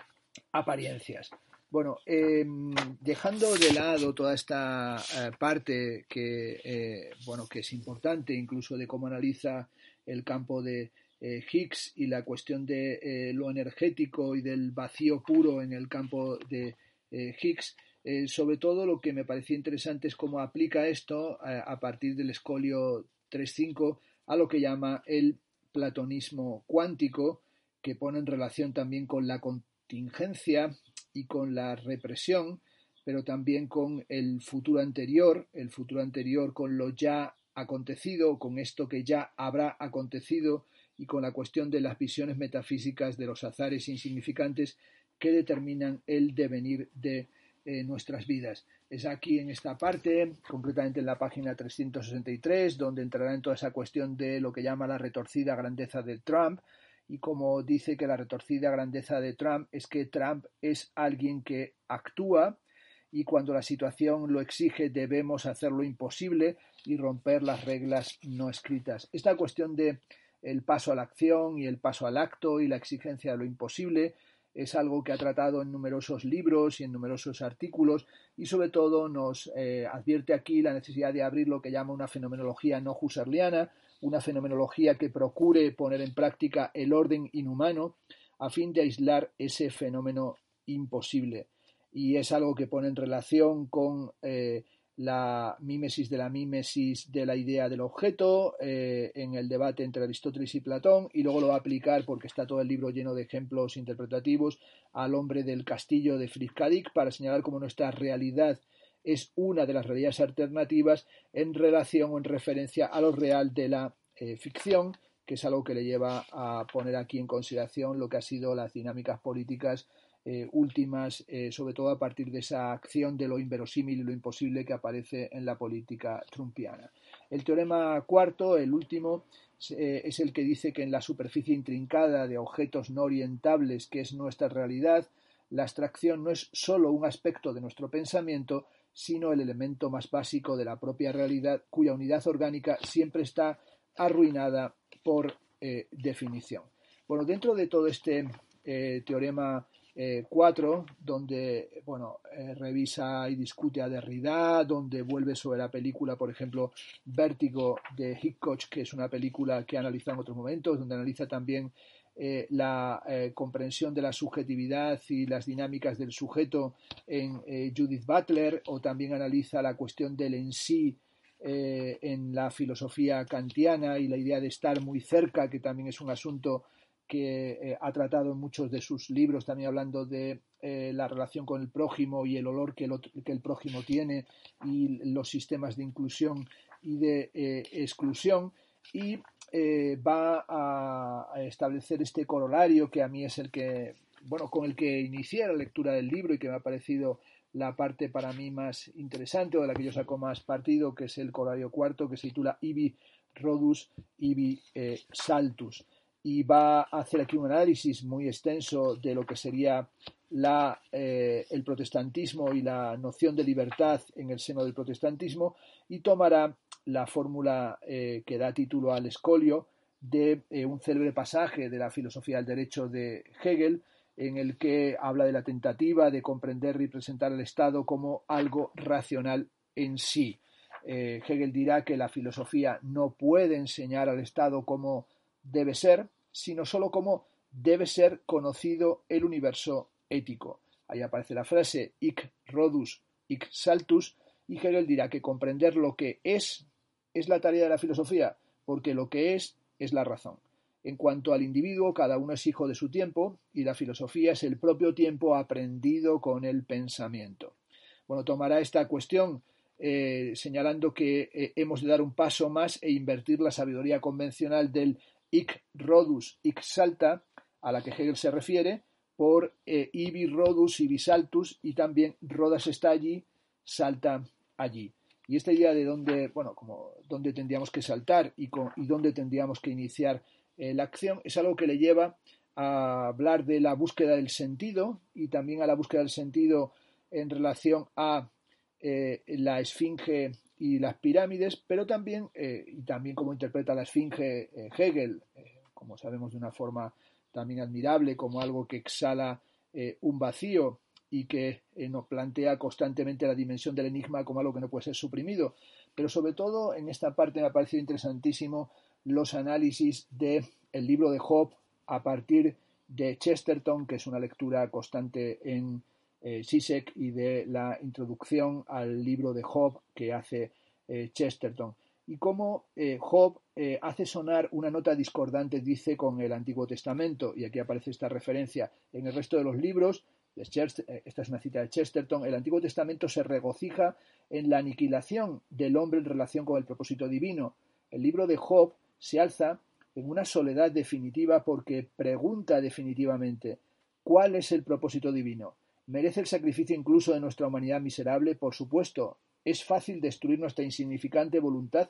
apariencias. Bueno, eh, dejando de lado toda esta eh, parte que, eh, bueno, que es importante, incluso de cómo analiza el campo de eh, Higgs y la cuestión de eh, lo energético y del vacío puro en el campo de eh, Higgs, eh, sobre todo lo que me parecía interesante es cómo aplica esto eh, a partir del escolio tres punto cinco a lo que llama el platonismo cuántico, que pone en relación también con la contingencia y con la represión, pero también con el futuro anterior, el futuro anterior con lo ya acontecido, con esto que ya habrá acontecido, y con la cuestión de las visiones metafísicas de los azares insignificantes que determinan el devenir de eh, nuestras vidas. Es aquí en esta parte, concretamente en la página trescientos sesenta y tres, donde entrará en toda esa cuestión de lo que llama la retorcida grandeza de Trump, y como dice que la retorcida grandeza de Trump es que Trump es alguien que actúa, y cuando la situación lo exige debemos hacer lo imposible y romper las reglas no escritas. Esta cuestión de el paso a la acción y el paso al acto y la exigencia de lo imposible es algo que ha tratado en numerosos libros y en numerosos artículos, y sobre todo nos eh, advierte aquí la necesidad de abrir lo que llama una fenomenología no husserliana, una fenomenología que procure poner en práctica el orden inhumano a fin de aislar ese fenómeno imposible. Y es algo que pone en relación con eh, la mímesis de la mímesis de la idea del objeto eh, en el debate entre Aristóteles y Platón, y luego lo va a aplicar, porque está todo el libro lleno de ejemplos interpretativos, al hombre del castillo de Fritz Kadik, para señalar cómo nuestra realidad es una de las realidades alternativas en relación o en referencia a lo real de la eh, ficción, que es algo que le lleva a poner aquí en consideración lo que ha sido las dinámicas políticas Eh, últimas, eh, sobre todo a partir de esa acción de lo inverosímil y lo imposible que aparece en la política trumpiana. El teorema cuarto, el último, eh, es el que dice que en la superficie intrincada de objetos no orientables que es nuestra realidad, la abstracción no es sólo un aspecto de nuestro pensamiento, sino el elemento más básico de la propia realidad, cuya unidad orgánica siempre está arruinada por eh, definición. Bueno, dentro de todo este eh, teorema Eh, cuatro, donde bueno, eh, revisa y discute a Derrida, donde vuelve sobre la película, por ejemplo, Vértigo de Hitchcock, que es una película que analiza en otros momentos, donde analiza también eh, la eh, comprensión de la subjetividad y las dinámicas del sujeto en eh, Judith Butler, o también analiza la cuestión del en sí eh, en la filosofía kantiana y la idea de estar muy cerca, que también es un asunto que eh, ha tratado en muchos de sus libros, también hablando de eh, la relación con el prójimo y el olor que el, otro, que el prójimo tiene, y los sistemas de inclusión y de eh, exclusión, y eh, va a, a establecer este corolario que a mí es el que bueno, con el que inicié la lectura del libro y que me ha parecido la parte para mí más interesante o de la que yo saco más partido, que es el corolario cuarto, que se titula Ibi Rodus, Ibi eh, Saltus. Y va a hacer aquí un análisis muy extenso de lo que sería la, eh, el protestantismo y la noción de libertad en el seno del protestantismo, y tomará la fórmula eh, que da título al escolio de eh, un célebre pasaje de la filosofía del derecho de Hegel, en el que habla de la tentativa de comprender y presentar al Estado como algo racional en sí. Eh, Hegel dirá que la filosofía no puede enseñar al Estado cómo debe ser, sino solo cómo debe ser conocido el universo ético. Ahí aparece la frase hic Rodus, hic Saltus, y Hegel dirá que comprender lo que es es la tarea de la filosofía, porque lo que es es la razón. En cuanto al individuo, cada uno es hijo de su tiempo, y la filosofía es el propio tiempo aprendido con el pensamiento. Bueno, tomará esta cuestión eh, señalando que eh, hemos de dar un paso más e invertir la sabiduría convencional del hic Rodus, hic Salta, a la que Hegel se refiere, por eh, ibi Rodus, ibi Saltus, y también Rodas está allí, salta allí. Y esta idea de dónde, bueno, como dónde tendríamos que saltar y, con, y dónde tendríamos que iniciar eh, la acción es algo que le lleva a hablar de la búsqueda del sentido, y también a la búsqueda del sentido en relación a eh, la esfinge y las pirámides, pero también, eh, y también cómo interpreta la esfinge eh, Hegel, eh, como sabemos de una forma también admirable, como algo que exhala eh, un vacío y que eh, nos plantea constantemente la dimensión del enigma como algo que no puede ser suprimido. Pero sobre todo en esta parte me ha parecido interesantísimo los análisis del libro de Job a partir de Chesterton, que es una lectura constante en eh, Zizek, y de la introducción al libro de Job que hace eh, Chesterton. Y cómo eh, Job eh, hace sonar una nota discordante, dice, con el Antiguo Testamento, y aquí aparece esta referencia. En el resto de los libros, esta es una cita de Chesterton, el Antiguo Testamento se regocija en la aniquilación del hombre en relación con el propósito divino. El libro de Job se alza en una soledad definitiva porque pregunta definitivamente: ¿cuál es el propósito divino? ¿Merece el sacrificio incluso de nuestra humanidad miserable? Por supuesto. ¿Es fácil destruir nuestra insignificante voluntad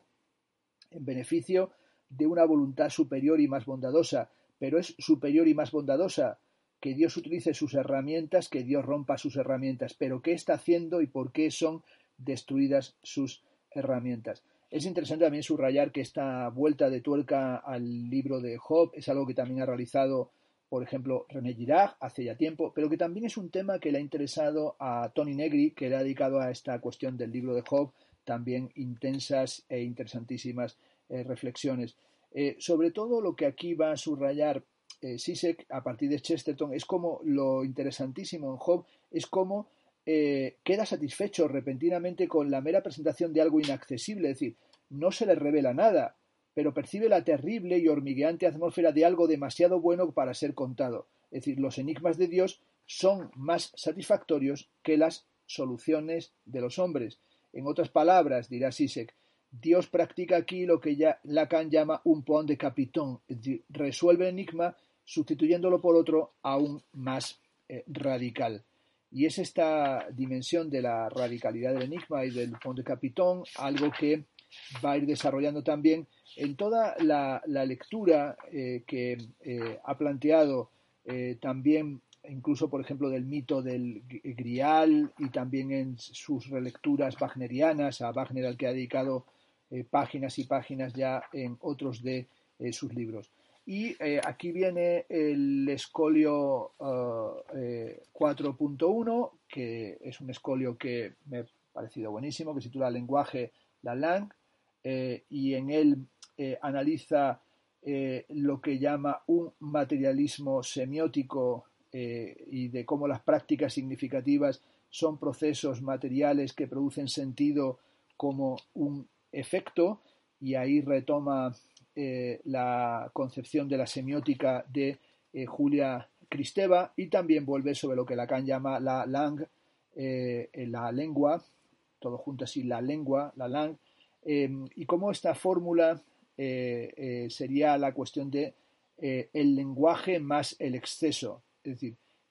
en beneficio de una voluntad superior y más bondadosa? Pero es superior y más bondadosa que Dios utilice sus herramientas, que Dios rompa sus herramientas. Pero ¿qué está haciendo y por qué son destruidas sus herramientas? Es interesante también subrayar que esta vuelta de tuerca al libro de Job es algo que también ha realizado, por ejemplo, René Girard hace ya tiempo, pero que también es un tema que le ha interesado a Tony Negri, que le ha dedicado a esta cuestión del libro de Job también intensas e interesantísimas eh, reflexiones. Eh, sobre todo lo que aquí va a subrayar eh, Zizek a partir de Chesterton es como lo interesantísimo en Job es cómo eh, queda satisfecho repentinamente con la mera presentación de algo inaccesible, es decir, no se le revela nada, pero percibe la terrible y hormigueante atmósfera de algo demasiado bueno para ser contado. Es decir, los enigmas de Dios son más satisfactorios que las soluciones de los hombres. En otras palabras, dirá Zizek, Dios practica aquí lo que ya Lacan llama un point de capitón, es decir, resuelve el enigma sustituyéndolo por otro aún más eh, radical. Y es esta dimensión de la radicalidad del enigma y del point de capitón algo que va a ir desarrollando también en toda la, la lectura eh, que eh, ha planteado eh, también, incluso por ejemplo del mito del Grial, y también en sus relecturas wagnerianas, a Wagner al que ha dedicado eh, páginas y páginas ya en otros de eh, sus libros. Y eh, aquí viene el escolio uh, eh, cuatro punto uno, que es un escolio que me ha parecido buenísimo, que se titula Lenguaje, la langue, eh, y en él eh, analiza eh, lo que llama un materialismo semiótico eh, y de cómo las prácticas significativas son procesos materiales que producen sentido como un efecto, y ahí retoma eh, la concepción de la semiótica de eh, Julia Kristeva, y también vuelve sobre lo que Lacan llama la langue, eh, la lengua, todo junto así, la lengua, la langue, eh, y cómo esta fórmula eh, eh, sería la cuestión de eh, el lenguaje más el exceso, es decir,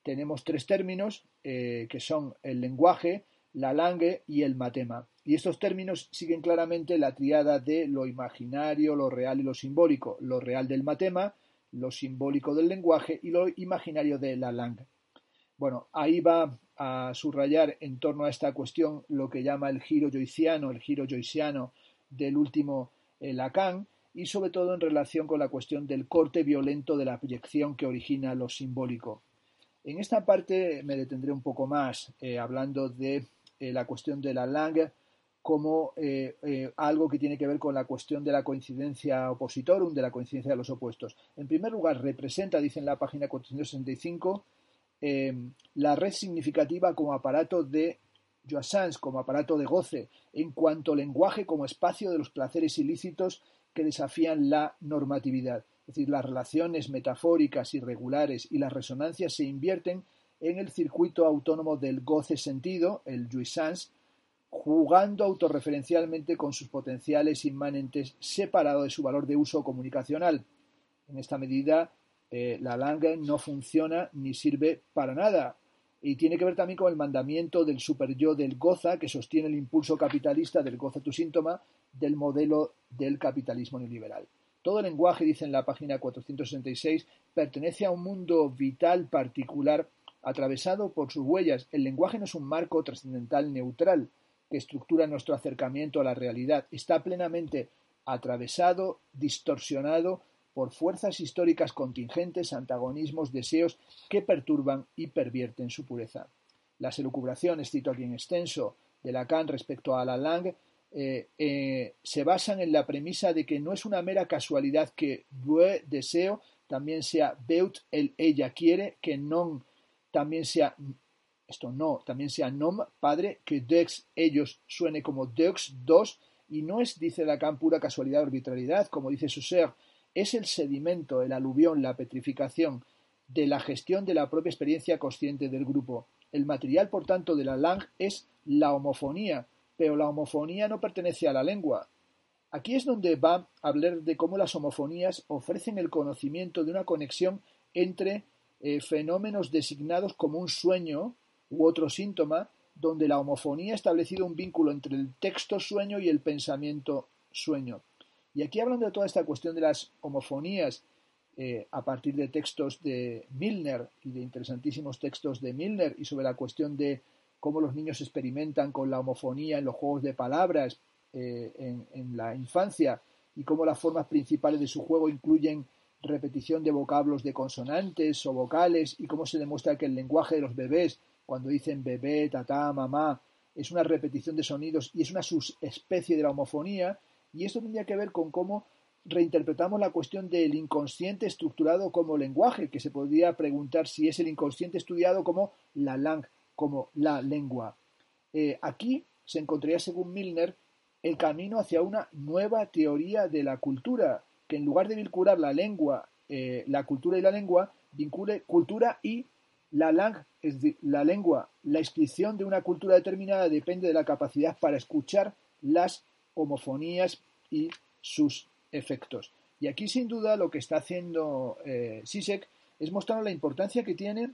tenemos tres términos eh, que son el lenguaje, la langue y el matema. Y estos términos siguen claramente la tríada de lo imaginario, lo real y lo simbólico. Lo real del matema, lo simbólico del lenguaje y lo imaginario de la langue. Bueno, ahí va a subrayar en torno a esta cuestión lo que llama el giro joyciano, el giro joyciano del último eh, Lacan, y sobre todo en relación con la cuestión del corte violento de la proyección que origina lo simbólico. En esta parte me detendré un poco más, eh, hablando de eh, la cuestión de la langue como eh, eh, algo que tiene que ver con la cuestión de la coincidencia opositorum, de la coincidencia de los opuestos. En primer lugar, representa, dice en la página cuatrocientos sesenta y cinco, eh, la red significativa como aparato de jouissance, como aparato de goce, en cuanto lenguaje como espacio de los placeres ilícitos que desafían la normatividad. Es decir, las relaciones metafóricas irregulares y las resonancias se invierten en el circuito autónomo del goce sentido, el jouissance, jugando autorreferencialmente con sus potenciales inmanentes separado de su valor de uso comunicacional. En esta medida, eh, la langue no funciona ni sirve para nada. Y tiene que ver también con el mandamiento del superyo del goza, que sostiene el impulso capitalista del goza tu síntoma del modelo del capitalismo neoliberal. Todo lenguaje, dice en la página cuatrocientos sesenta y seis, pertenece a un mundo vital particular atravesado por sus huellas. El lenguaje no es un marco trascendental neutral que estructura nuestro acercamiento a la realidad. Está plenamente atravesado, distorsionado por fuerzas históricas contingentes, antagonismos, deseos que perturban y pervierten su pureza. Las elucubraciones, cito aquí en extenso, de Lacan respecto a la langue, eh, eh, se basan en la premisa de que no es una mera casualidad que «vue» deseo también sea «veut» el ella quiere, que «non» también sea esto no, también sea nom, padre, que deux, ellos, suene como deux, dos, y no es, dice Lacan, pura casualidad o arbitrariedad, como dice Saussure, es el sedimento, el aluvión, la petrificación de la gestión de la propia experiencia consciente del grupo. El material, por tanto, de la langue es la homofonía, pero la homofonía no pertenece a la lengua. Aquí es donde va a hablar de cómo las homofonías ofrecen el conocimiento de una conexión entre eh, fenómenos designados como un sueño u otro síntoma, donde la homofonía ha establecido un vínculo entre el texto sueño y el pensamiento sueño. Y aquí hablando de toda esta cuestión de las homofonías, eh, a partir de textos de Milner y de interesantísimos textos de Milner, y sobre la cuestión de cómo los niños experimentan con la homofonía en los juegos de palabras eh, en, en la infancia, y cómo las formas principales de su juego incluyen repetición de vocablos de consonantes o vocales, y cómo se demuestra que el lenguaje de los bebés, cuando dicen bebé, tatá, mamá, es una repetición de sonidos y es una subespecie de la homofonía, y esto tendría que ver con cómo reinterpretamos la cuestión del inconsciente estructurado como lenguaje, que se podría preguntar si es el inconsciente estudiado como la langue, como la lengua. Eh, aquí se encontraría, según Milner, el camino hacia una nueva teoría de la cultura, que en lugar de vincular la lengua, eh, la cultura y la lengua, vincule cultura y la langue, es decir, la lengua. La inscripción de una cultura determinada depende de la capacidad para escuchar las homofonías y sus efectos. Y aquí, sin duda, lo que está haciendo eh, Zizek es mostrar la importancia que tiene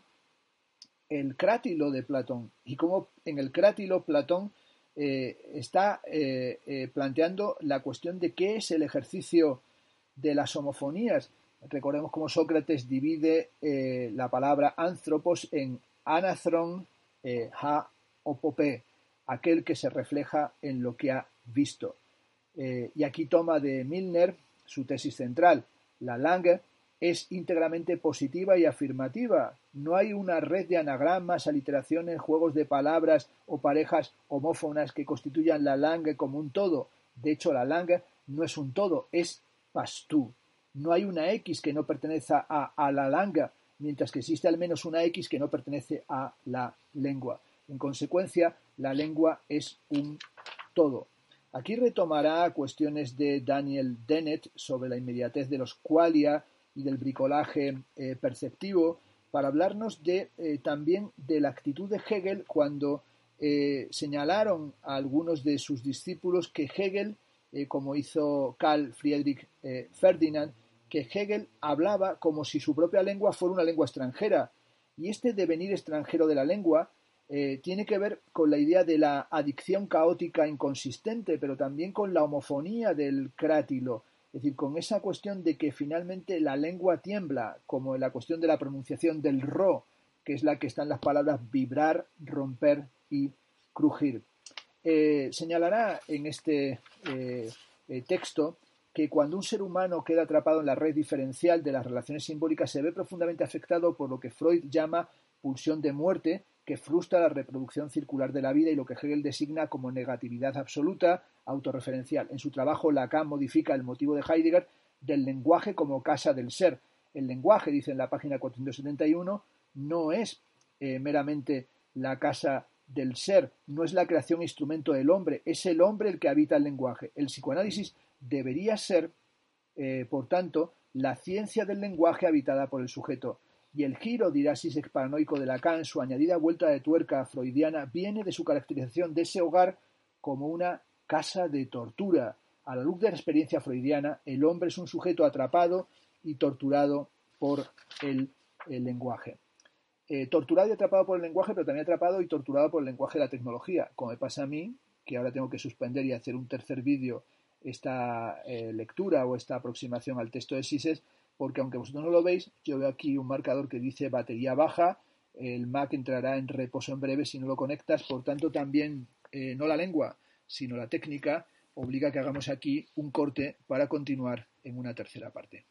el crátilo de Platón, y cómo en el crátilo Platón eh, está eh, eh, planteando la cuestión de qué es el ejercicio de las homofonías. Recordemos cómo Sócrates divide eh, la palabra anthropos en anathron, eh, ha o popé, aquel que se refleja en lo que ha visto. Eh, y aquí toma de Milner su tesis central. La langue es íntegramente positiva y afirmativa. No hay una red de anagramas, aliteraciones, juegos de palabras o parejas homófonas que constituyan la langue como un todo. De hecho, la langue no es un todo, es pastú. No hay una X que no pertenezca a, a la langue, mientras que existe al menos una X que no pertenece a la lengua. En consecuencia, la lengua es un todo. Aquí retomará cuestiones de Daniel Dennett sobre la inmediatez de los qualia y del bricolaje eh, perceptivo, para hablarnos de, eh, también de la actitud de Hegel cuando eh, señalaron a algunos de sus discípulos que Hegel, eh, como hizo Carl Friedrich eh, Ferdinand, que Hegel hablaba como si su propia lengua fuera una lengua extranjera, Y este devenir extranjero de la lengua eh, tiene que ver con la idea de la adicción caótica inconsistente, pero también con la homofonía del crátilo, es decir, con esa cuestión de que finalmente la lengua tiembla, como en la cuestión de la pronunciación del ro, que es la que está en las palabras vibrar, romper y crujir. Eh, señalará en este eh, eh, texto que cuando un ser humano queda atrapado en la red diferencial de las relaciones simbólicas se ve profundamente afectado por lo que Freud llama pulsión de muerte, que frustra la reproducción circular de la vida y lo que Hegel designa como negatividad absoluta, autorreferencial. En su trabajo, Lacan modifica el motivo de Heidegger del lenguaje como casa del ser. El lenguaje, dice en la página cuatrocientos setenta y uno, no es eh, meramente la casa del ser, no es la creación e instrumento del hombre, es el hombre el que habita el lenguaje. El psicoanálisis debería ser, eh, por tanto, la ciencia del lenguaje habitada por el sujeto. Y el giro, dirá Zizek paranoico de Lacan, su añadida vuelta de tuerca freudiana, viene de su caracterización de ese hogar como una casa de tortura. A la luz de la experiencia freudiana, el hombre es un sujeto atrapado y torturado por el, el lenguaje. Eh, torturado y atrapado por el lenguaje, pero también atrapado y torturado por el lenguaje de la tecnología, como me pasa a mí, que ahora tengo que suspender y hacer un tercer vídeo esta eh, lectura o esta aproximación al texto de Zizek, porque aunque vosotros no lo veis, yo veo aquí un marcador que dice batería baja, el Mac entrará en reposo en breve si no lo conectas, por tanto también eh, no la lengua, sino la técnica obliga a que hagamos aquí un corte para continuar en una tercera parte.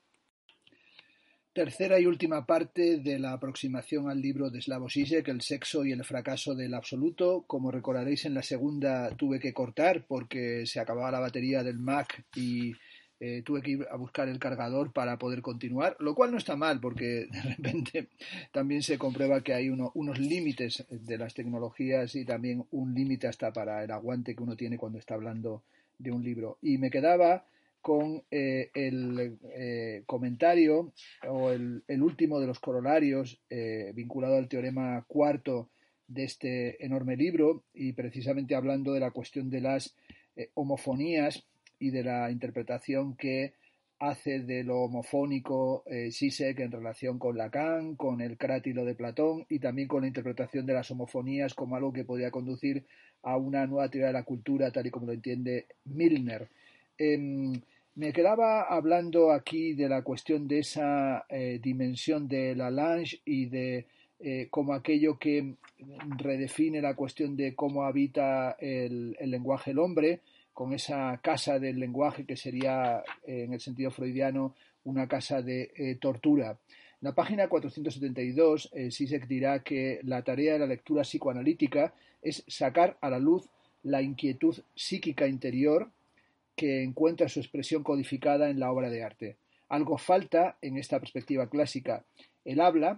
Tercera y última parte de la aproximación al libro de Slavoj Žižek, El sexo y el fracaso del absoluto. Como recordaréis, en la segunda tuve que cortar porque se acababa la batería del Mac y eh, tuve que ir a buscar el cargador para poder continuar, lo cual no está mal porque de repente también se comprueba que hay uno, unos límites de las tecnologías y también un límite hasta para el aguante que uno tiene cuando está hablando de un libro. Y me quedaba con eh, el eh, comentario o el, el último de los corolarios eh, vinculado al teorema cuarto de este enorme libro y precisamente hablando de la cuestión de las eh, homofonías y de la interpretación que hace de lo homofónico eh, Zizek en relación con Lacan, con el crátilo de Platón y también con la interpretación de las homofonías como algo que podría conducir a una nueva teoría de la cultura tal y como lo entiende Milner. Eh, Me quedaba hablando aquí de la cuestión de esa eh, dimensión de Lalage y de eh, como aquello que redefine la cuestión de cómo habita el, el lenguaje el hombre, con esa casa del lenguaje que sería, eh, en el sentido freudiano, una casa de eh, tortura. En la página cuatrocientos setenta y dos, eh, Zizek dirá que la tarea de la lectura psicoanalítica es sacar a la luz la inquietud psíquica interior que encuentra su expresión codificada en la obra de arte. Algo falta en esta perspectiva clásica. El habla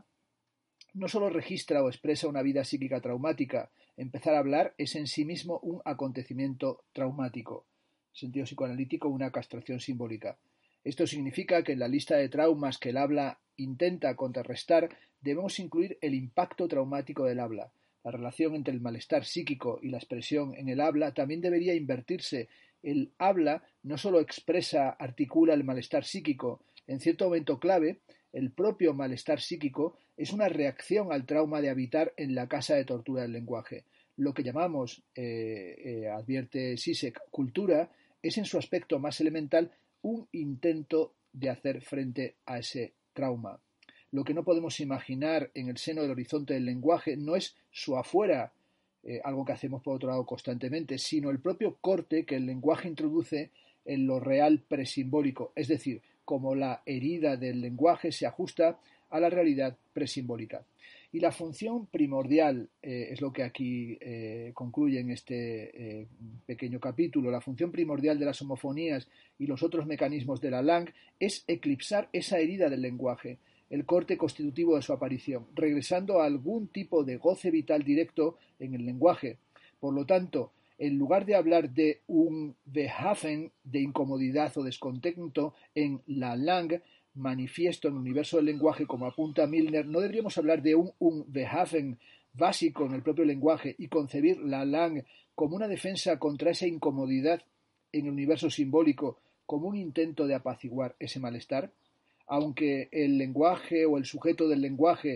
no solo registra o expresa una vida psíquica traumática, empezar a hablar es en sí mismo un acontecimiento traumático. En sentido psicoanalítico, una castración simbólica. Esto significa que en la lista de traumas que el habla intenta contrarrestar debemos incluir el impacto traumático del habla. La relación entre el malestar psíquico y la expresión en el habla también debería invertirse. El habla no solo expresa, articula el malestar psíquico, en cierto momento clave, el propio malestar psíquico es una reacción al trauma de habitar en la casa de tortura del lenguaje. Lo que llamamos, eh, eh, advierte Zizek, cultura, es en su aspecto más elemental un intento de hacer frente a ese trauma. Lo que no podemos imaginar en el seno del horizonte del lenguaje no es su afuera, Eh, algo que hacemos por otro lado constantemente, sino el propio corte que el lenguaje introduce en lo real presimbólico, es decir, como la herida del lenguaje se ajusta a la realidad presimbólica. Y la función primordial, eh, es lo que aquí eh, concluye en este eh, pequeño capítulo, la función primordial de las homofonías y los otros mecanismos de la langue es eclipsar esa herida del lenguaje, el corte constitutivo de su aparición, regresando a algún tipo de goce vital directo en el lenguaje. Por lo tanto, en lugar de hablar de un Behafen de incomodidad o descontento en la langue, manifiesto en el universo del lenguaje, como apunta Milner, no deberíamos hablar de un Unbehafen básico en el propio lenguaje y concebir la langue como una defensa contra esa incomodidad en el universo simbólico, como un intento de apaciguar ese malestar. Aunque el lenguaje o el sujeto del lenguaje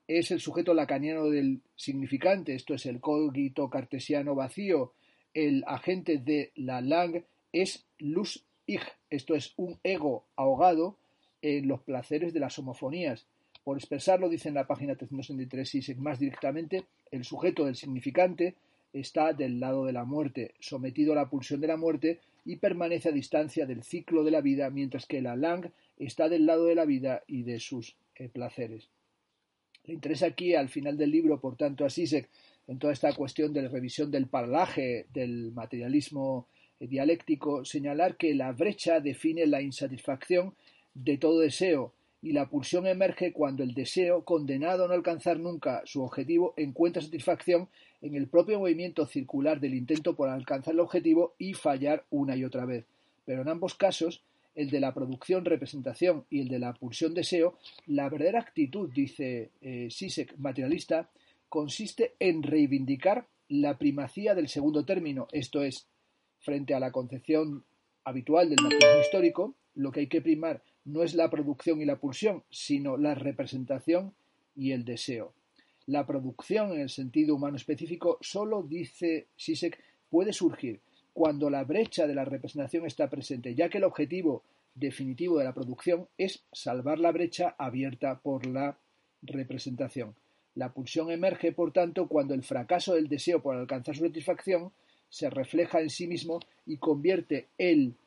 es el sujeto lacaniano del significante, esto es el cogito cartesiano vacío. El agente de Lalande es lus ich, esto es un ego ahogado en los placeres de las homofonías. Por expresarlo, dice en la página trescientos sesenta y tres Zizek más directamente, el sujeto del significante está del lado de la muerte, sometido a la pulsión de la muerte y permanece a distancia del ciclo de la vida, mientras que Lalande está del lado de la vida y de sus eh, placeres. Le interesa aquí, al final del libro, por tanto, a Zizek, en toda esta cuestión de la revisión del parlaje, del materialismo eh, dialéctico, señalar que la brecha define la insatisfacción de todo deseo, y la pulsión emerge cuando el deseo, condenado a no alcanzar nunca su objetivo, encuentra satisfacción en el propio movimiento circular del intento por alcanzar el objetivo y fallar una y otra vez. Pero en ambos casos, el de la producción-representación y el de la pulsión-deseo, la verdadera actitud, dice eh, Zizek, materialista, consiste en reivindicar la primacía del segundo término, esto es, frente a la concepción habitual del materialismo histórico, lo que hay que primar no es la producción y la pulsión, sino la representación y el deseo. La producción, en el sentido humano específico, solo, dice Zizek, puede surgir cuando la brecha de la representación está presente, ya que el objetivo definitivo de la producción es salvar la brecha abierta por la representación. La pulsión emerge, por tanto, cuando el fracaso del deseo por alcanzar su satisfacción se refleja en sí mismo y convierte el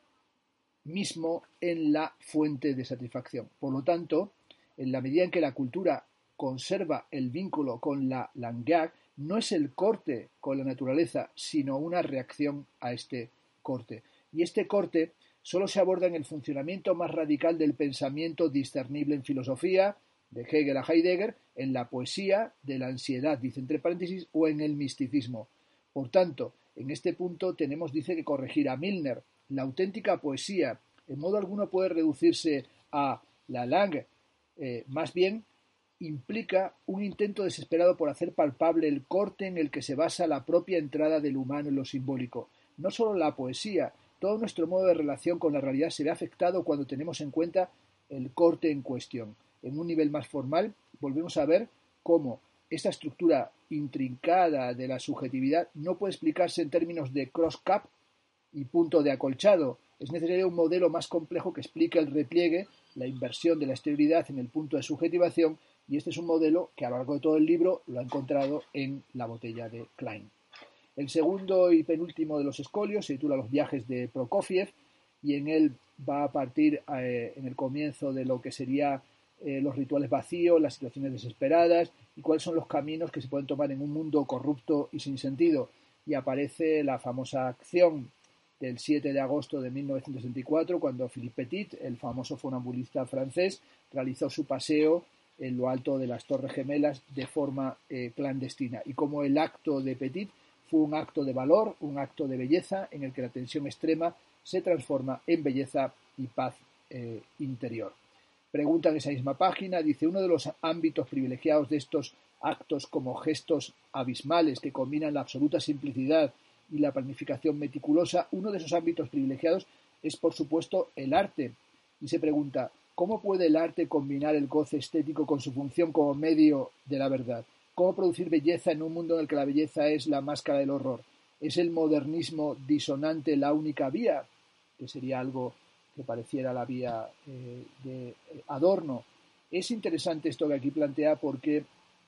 mismo en la fuente de satisfacción. Por lo tanto, en la medida en que la cultura conserva el vínculo con la langue, no es el corte con la naturaleza, sino una reacción a este corte. Y este corte solo se aborda en el funcionamiento más radical del pensamiento discernible en filosofía, de Hegel a Heidegger, en la poesía, de la ansiedad, dice entre paréntesis, o en el misticismo. Por tanto, en este punto tenemos, dice, que corregir a Milner. La auténtica poesía, en modo alguno, puede reducirse a la langue, eh, más bien implica un intento desesperado por hacer palpable el corte en el que se basa la propia entrada del humano en lo simbólico. No solo la poesía, todo nuestro modo de relación con la realidad se ve afectado cuando tenemos en cuenta el corte en cuestión. En un nivel más formal, volvemos a ver cómo esta estructura intrincada de la subjetividad no puede explicarse en términos de cross-cap y punto de acolchado. Es necesario un modelo más complejo que explique el repliegue, la inversión de la exterioridad en el punto de subjetivación, y este es un modelo que a lo largo de todo el libro lo ha encontrado en La botella de Klein. El segundo y penúltimo de los escolios se titula Los viajes de Prokofiev, y en él va a partir eh, en el comienzo de lo que sería eh, los rituales vacíos, las situaciones desesperadas y cuáles son los caminos que se pueden tomar en un mundo corrupto y sin sentido. Y aparece la famosa acción del siete de agosto de mil novecientos sesenta y cuatro, cuando Philippe Petit, el famoso funambulista francés, realizó su paseo en lo alto de las Torres Gemelas de forma eh, clandestina, y como el acto de Petit fue un acto de valor, un acto de belleza, en el que la tensión extrema se transforma en belleza y paz eh, interior. Pregunta en esa misma página, dice, uno de los ámbitos privilegiados de estos actos como gestos abismales que combinan la absoluta simplicidad y la planificación meticulosa, uno de esos ámbitos privilegiados es, por supuesto, el arte. Y se pregunta, ¿cómo puede el arte combinar el goce estético con su función como medio de la verdad? ¿Cómo producir belleza en un mundo en el que la belleza es la máscara del horror? ¿Es el modernismo disonante la única vía? Que sería algo que pareciera la vía eh, de Adorno. Es interesante esto que aquí plantea porque,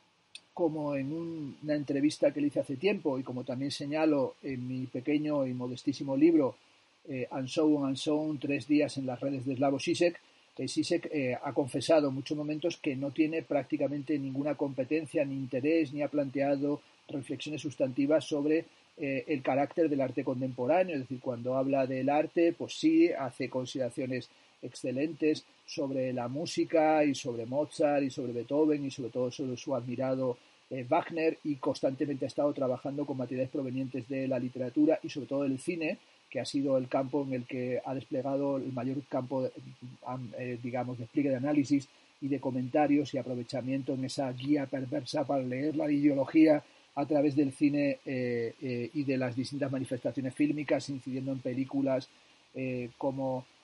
como en un, una entrevista que le hice hace tiempo y como también señalo en mi pequeño y modestísimo libro eh, And So On and So On, tres días en las redes de Slavoj Žižek, eh, Žižek eh, ha confesado en muchos momentos que no tiene prácticamente ninguna competencia ni interés, ni ha planteado reflexiones sustantivas sobre eh, el carácter del arte contemporáneo. Es decir, cuando habla del arte, pues sí, hace consideraciones excelentes sobre la música y sobre Mozart y sobre Beethoven y sobre todo sobre su admirado eh, Wagner, y constantemente ha estado trabajando con materiales provenientes de la literatura y sobre todo del cine, que ha sido el campo en el que ha desplegado el mayor campo, de, eh, digamos, despliegue de análisis y de comentarios y aprovechamiento en esa guía perversa para leer la ideología a través del cine eh, eh, y de las distintas manifestaciones fílmicas, incidiendo en películas eh, como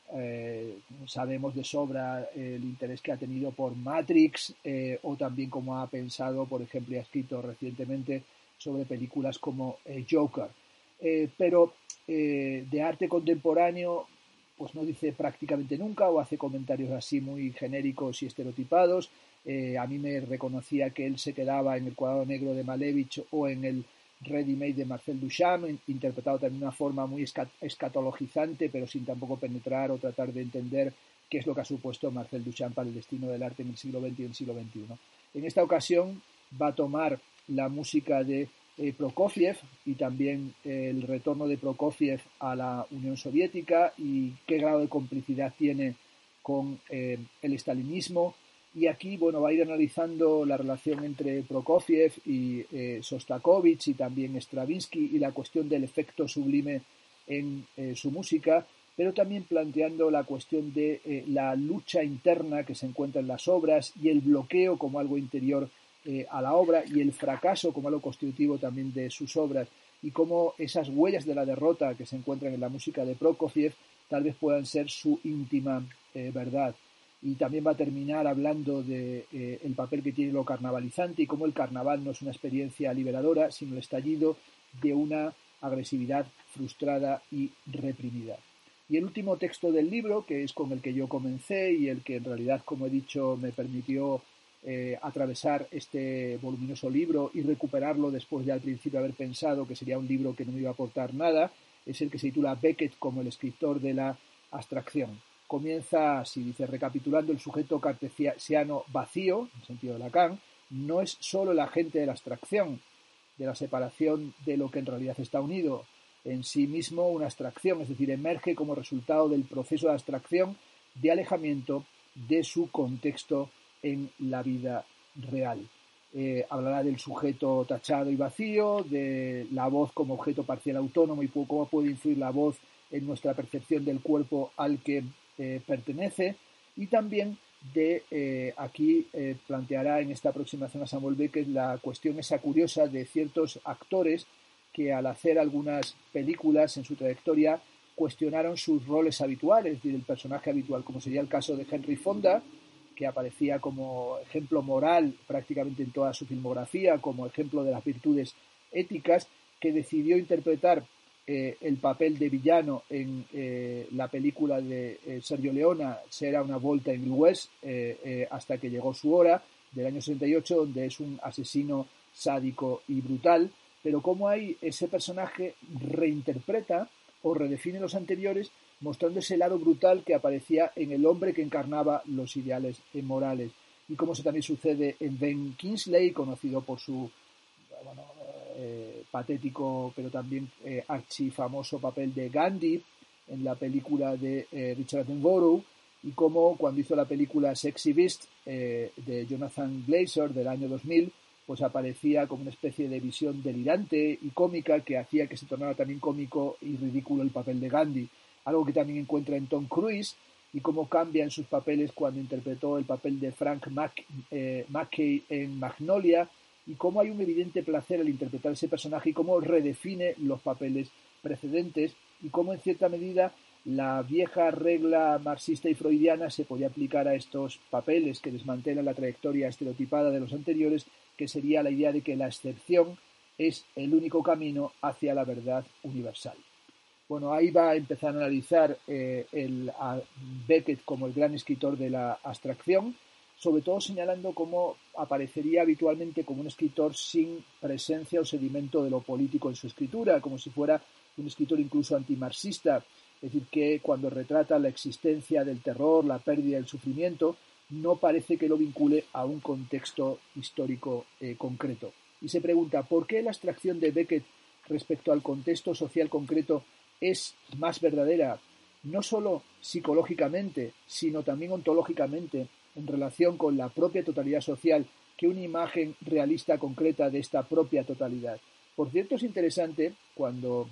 Eh, sabemos de sobra el interés que ha tenido por Matrix, eh, o también como ha pensado, por ejemplo, y ha escrito recientemente sobre películas como eh, Joker. Eh, pero eh, de arte contemporáneo, pues no dice prácticamente nunca o hace comentarios así muy genéricos y estereotipados. Eh, a mí me reconocía que él se quedaba en el cuadrado negro de Malevich o en el Ready Made de Marcel Duchamp, interpretado también de una forma muy escatologizante, pero sin tampoco penetrar o tratar de entender qué es lo que ha supuesto Marcel Duchamp para el destino del arte en el siglo veinte y en el siglo veintiuno. En esta ocasión va a tomar la música de eh, Prokofiev y también eh, el retorno de Prokofiev a la Unión Soviética y qué grado de complicidad tiene con eh, el estalinismo. Y aquí, bueno, va a ir analizando la relación entre Prokofiev y eh, Sostakovich y también Stravinsky y la cuestión del efecto sublime en eh, su música, pero también planteando la cuestión de eh, la lucha interna que se encuentra en las obras y el bloqueo como algo interior eh, a la obra y el fracaso como algo constitutivo también de sus obras y cómo esas huellas de la derrota que se encuentran en la música de Prokofiev tal vez puedan ser su íntima eh, verdad. Y también va a terminar hablando de eh, el papel que tiene lo carnavalizante y cómo el carnaval no es una experiencia liberadora, sino el estallido de una agresividad frustrada y reprimida. Y el último texto del libro, que es con el que yo comencé y el que en realidad, como he dicho, me permitió eh, atravesar este voluminoso libro y recuperarlo después de al principio haber pensado que sería un libro que no me iba a aportar nada, es el que se titula Beckett como el escritor de la abstracción. Comienza así, dice, recapitulando: el sujeto cartesiano vacío, en sentido de Lacan, no es solo el agente de la abstracción, de la separación de lo que en realidad está unido, en sí mismo una abstracción, es decir, emerge como resultado del proceso de abstracción de alejamiento de su contexto en la vida real. Eh, hablará del sujeto tachado y vacío, de la voz como objeto parcial autónomo y cómo puede influir la voz en nuestra percepción del cuerpo al que eh, pertenece, y también de eh, aquí eh, planteará en esta aproximación a Samuel Beckett la cuestión esa curiosa de ciertos actores que al hacer algunas películas en su trayectoria cuestionaron sus roles habituales, es decir, el personaje habitual, como sería el caso de Henry Fonda, que aparecía como ejemplo moral prácticamente en toda su filmografía, como ejemplo de las virtudes éticas, que decidió interpretar eh, el papel de villano en eh, la película de eh, Sergio Leone, Será una volta en el West, eh, eh, hasta que llegó su hora, del año sesenta y ocho, donde es un asesino sádico y brutal, pero como ahí ese personaje reinterpreta o redefine los anteriores, mostrando ese lado brutal que aparecía en el hombre que encarnaba los ideales morales. Y como eso también sucede en Ben Kingsley, conocido por su bueno, eh, patético pero también eh, archifamoso papel de Gandhi en la película de eh, Richard Attenborough, y como cuando hizo la película Sexy Beast eh, de Jonathan Glazer del año dos mil, pues aparecía como una especie de visión delirante y cómica que hacía que se tornara también cómico y ridículo el papel de Gandhi. Algo que también encuentra en Tom Cruise, y cómo cambia en sus papeles cuando interpretó el papel de Frank Mac, eh, Mackay en Magnolia, y cómo hay un evidente placer al interpretar ese personaje y cómo redefine los papeles precedentes y cómo en cierta medida la vieja regla marxista y freudiana se podía aplicar a estos papeles que desmantelan la trayectoria estereotipada de los anteriores, que sería la idea de que la excepción es el único camino hacia la verdad universal. Bueno, ahí va a empezar a analizar eh, el, a Beckett como el gran escritor de la abstracción, sobre todo señalando cómo aparecería habitualmente como un escritor sin presencia o sedimento de lo político en su escritura, como si fuera un escritor incluso antimarxista, es decir, que cuando retrata la existencia del terror, la pérdida, el sufrimiento, no parece que lo vincule a un contexto histórico eh, concreto. Y se pregunta, ¿por qué la abstracción de Beckett respecto al contexto social concreto es más verdadera, no solo psicológicamente, sino también ontológicamente, en relación con la propia totalidad social, que una imagen realista concreta de esta propia totalidad? Por cierto, es interesante, cuando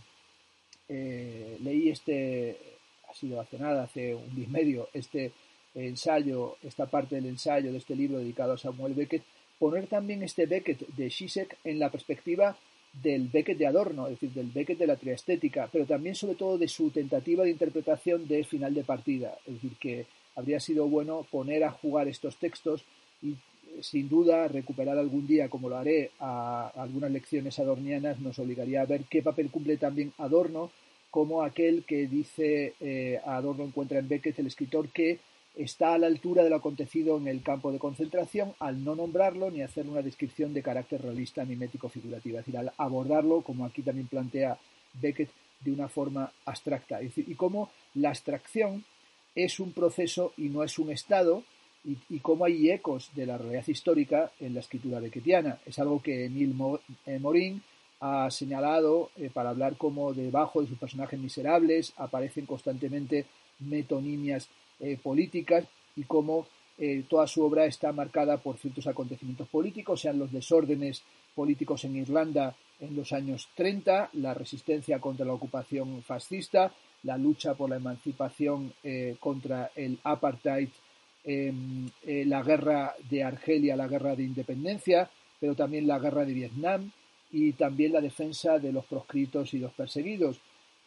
eh, leí este, ha sido hace nada, hace un día y medio, este ensayo, esta parte del ensayo de este libro dedicado a Samuel Beckett, poner también este Beckett de Zizek en la perspectiva del Beckett de Adorno, es decir, del Beckett de la teoría estética, pero también sobre todo de su tentativa de interpretación de final de partida, es decir, que habría sido bueno poner a jugar estos textos y sin duda recuperar algún día, como lo haré, a algunas lecciones adornianas, nos obligaría a ver qué papel cumple también Adorno como aquel que dice, eh, Adorno encuentra en Beckett, el escritor, que está a la altura de lo acontecido en el campo de concentración al no nombrarlo ni hacer una descripción de carácter realista, mimético, figurativa, es decir, al abordarlo, como aquí también plantea Beckett, de una forma abstracta. Es decir, y cómo la abstracción es un proceso y no es un estado, y, y cómo hay ecos de la realidad histórica en la escritura beckettiana. Es algo que Emile Morin ha señalado eh, para hablar cómo debajo de sus personajes miserables aparecen constantemente metonimias eh, políticas y cómo eh, toda su obra está marcada por ciertos acontecimientos políticos, sean los desórdenes políticos en Irlanda en los años treinta, la resistencia contra la ocupación fascista, la lucha por la emancipación eh, contra el apartheid, eh, eh, la guerra de Argelia, la guerra de independencia, pero también la guerra de Vietnam y también la defensa de los proscritos y los perseguidos.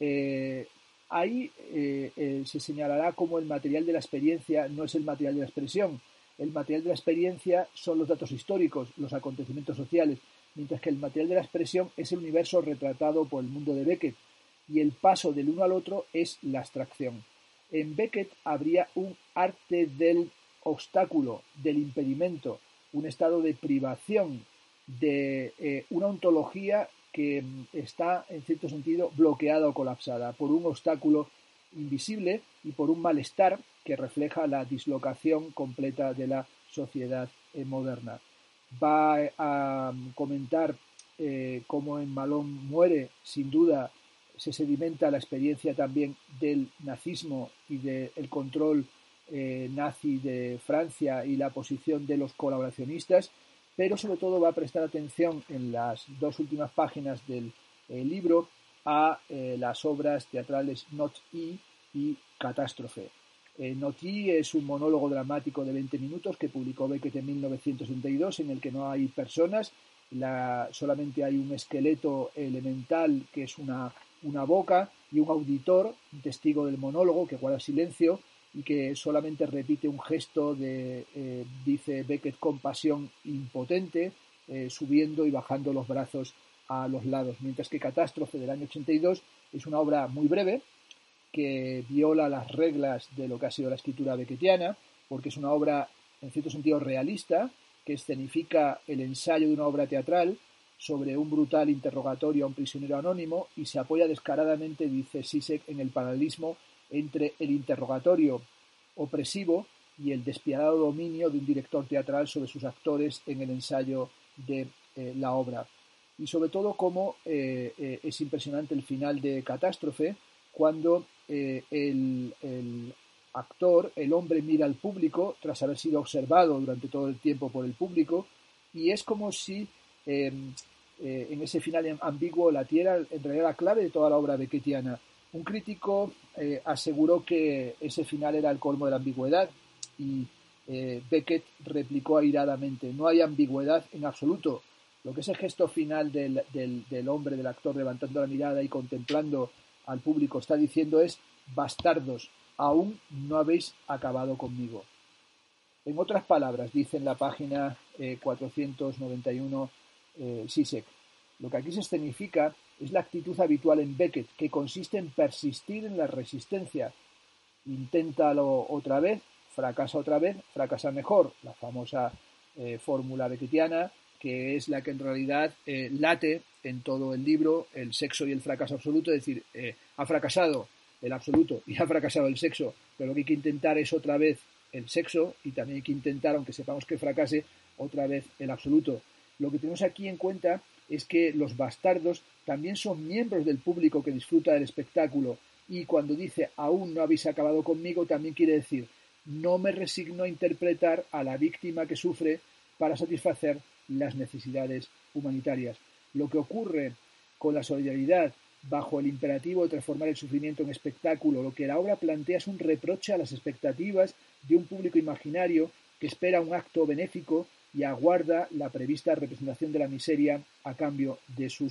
Eh, ahí eh, eh, se señalará cómo el material de la experiencia no es el material de la expresión. El material de la experiencia son los datos históricos, los acontecimientos sociales, mientras que el material de la expresión es el universo retratado por el mundo de Beckett, y el paso del uno al otro es la abstracción. En Beckett habría un arte del obstáculo, del impedimento, un estado de privación, de eh, una ontología que está, en cierto sentido, bloqueada o colapsada por un obstáculo invisible y por un malestar que refleja la dislocación completa de la sociedad eh, moderna. Va a comentar eh, cómo en Malone muere, sin duda, se sedimenta la experiencia también del nazismo y del control eh, nazi de Francia y la posición de los colaboracionistas, pero sobre todo va a prestar atención en las dos últimas páginas del eh, libro a eh, las obras teatrales Not I y Catástrofe. Eh, Not I es un monólogo dramático de veinte minutos que publicó Beckett en mil novecientos setenta y dos, en el que no hay personas, la, solamente hay un esqueleto elemental que es una una boca y un auditor, un testigo del monólogo que guarda silencio y que solamente repite un gesto de, eh, dice Beckett, compasión impotente, eh, subiendo y bajando los brazos a los lados. Mientras que Catástrofe, del año ochenta y dos, es una obra muy breve que viola las reglas de lo que ha sido la escritura beckettiana, porque es una obra, en cierto sentido, realista, que escenifica el ensayo de una obra teatral sobre un brutal interrogatorio a un prisionero anónimo y se apoya descaradamente, dice Zizek, en el paralelismo entre el interrogatorio opresivo y el despiadado dominio de un director teatral sobre sus actores en el ensayo de eh, la obra. Y sobre todo cómo eh, eh, es impresionante el final de Catástrofe, cuando eh, el, el actor, el hombre, mira al público tras haber sido observado durante todo el tiempo por el público, y es como si Eh, eh, en ese final ambiguo latiera en realidad la clave de toda la obra beckettiana. Un crítico eh, aseguró que ese final era el colmo de la ambigüedad y eh, Beckett replicó airadamente: no hay ambigüedad en absoluto. Lo que es el gesto final del, del, del hombre, del actor, levantando la mirada y contemplando al público, está diciendo es: bastardos, aún no habéis acabado conmigo. En otras palabras, dice en la página eh, cuatrocientos noventa y uno Eh, Zizek, lo que aquí se escenifica es la actitud habitual en Beckett, que consiste en persistir en la resistencia. Inténtalo otra vez, fracasa otra vez, fracasa mejor. La famosa eh, fórmula beckettiana, que es la que en realidad eh, late en todo el libro, el sexo y el fracaso absoluto, es decir, eh, ha fracasado el absoluto y ha fracasado el sexo, pero lo que hay que intentar es otra vez el sexo y también hay que intentar, aunque sepamos que fracase, otra vez el absoluto. Lo que tenemos aquí en cuenta es que los bastardos también son miembros del público que disfruta del espectáculo, y cuando dice aún no habéis acabado conmigo también quiere decir no me resigno a interpretar a la víctima que sufre para satisfacer las necesidades humanitarias. Lo que ocurre con la solidaridad bajo el imperativo de transformar el sufrimiento en espectáculo, lo que la obra plantea es un reproche a las expectativas de un público imaginario que espera un acto benéfico y aguarda la prevista representación de la miseria a cambio de sus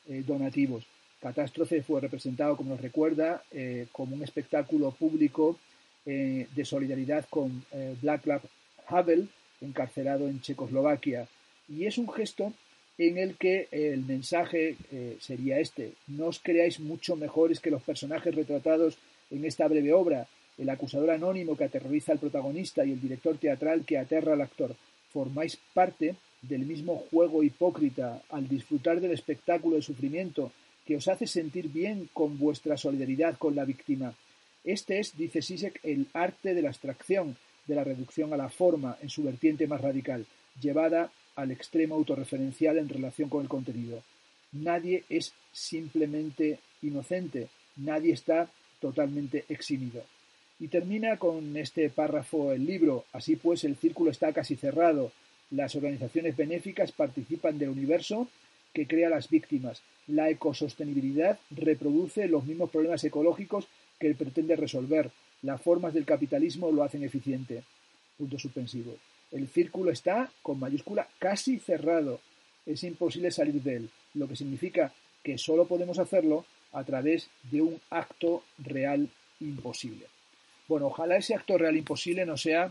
eh, donativos. Catástrofe fue representado, como nos recuerda, eh, como un espectáculo público eh, de solidaridad con eh, Václav Havel, encarcelado en Checoslovaquia. Y es un gesto en el que el mensaje eh, sería este: no os creáis mucho mejores que los personajes retratados en esta breve obra, el acusador anónimo que aterroriza al protagonista y el director teatral que aterra al actor. Formáis parte del mismo juego hipócrita al disfrutar del espectáculo de sufrimiento que os hace sentir bien con vuestra solidaridad con la víctima. Este es, dice Zizek, el arte de la abstracción, de la reducción a la forma en su vertiente más radical, llevada al extremo autorreferencial en relación con el contenido. Nadie es simplemente inocente, nadie está totalmente eximido. Y termina con este párrafo el libro: así pues, el círculo está casi cerrado. Las organizaciones benéficas participan del universo que crea las víctimas. La ecosostenibilidad reproduce los mismos problemas ecológicos que él pretende resolver. Las formas del capitalismo lo hacen eficiente. Punto suspensivo. El círculo está, con mayúscula, casi cerrado. Es imposible salir de él, lo que significa que solo podemos hacerlo a través de un acto real imposible. Bueno, ojalá ese acto real imposible no sea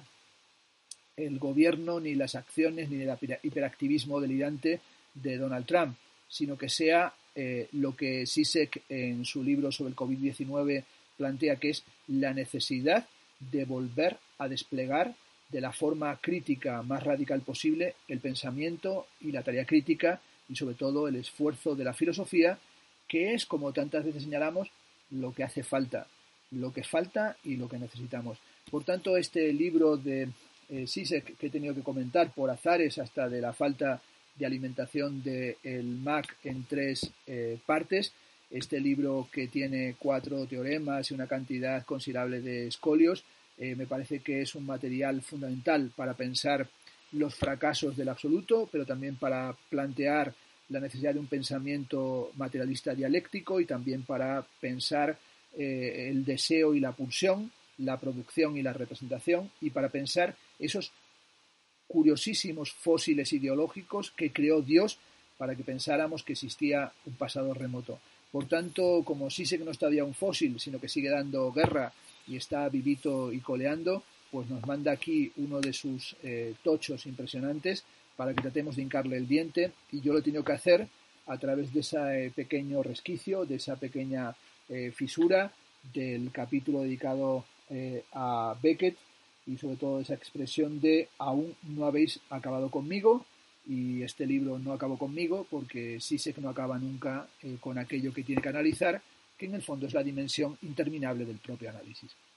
el gobierno, ni las acciones, ni el hiperactivismo delirante de Donald Trump, sino que sea eh, lo que Zizek en su libro sobre el COVID diecinueve plantea, que es la necesidad de volver a desplegar de la forma crítica más radical posible el pensamiento y la tarea crítica, y sobre todo el esfuerzo de la filosofía, que es, como tantas veces señalamos, lo que hace falta, lo que falta y lo que necesitamos. Por tanto, este libro de eh, Zizek, que he tenido que comentar por azares hasta de la falta de alimentación del M A C en tres eh, partes, este libro que tiene cuatro teoremas y una cantidad considerable de escolios, eh, me parece que es un material fundamental para pensar los fracasos del absoluto, pero también para plantear la necesidad de un pensamiento materialista dialéctico, y también para pensar eh, el deseo y la pulsión, la producción y la representación, y para pensar esos curiosísimos fósiles ideológicos que creó Dios para que pensáramos que existía un pasado remoto. Por tanto, como Zizek no es todavía un fósil, sino que sigue dando guerra y está vivito y coleando, pues nos manda aquí uno de sus eh, tochos impresionantes para que tratemos de hincarle el diente, y yo lo he tenido que hacer a través de ese eh, pequeño resquicio, de esa pequeña eh, fisura del capítulo dedicado eh, a Beckett, y sobre todo esa expresión de aún no habéis acabado conmigo. Y este libro no acabó conmigo porque Zizek no acaba nunca eh, con aquello que tiene que analizar, que en el fondo es la dimensión interminable del propio análisis.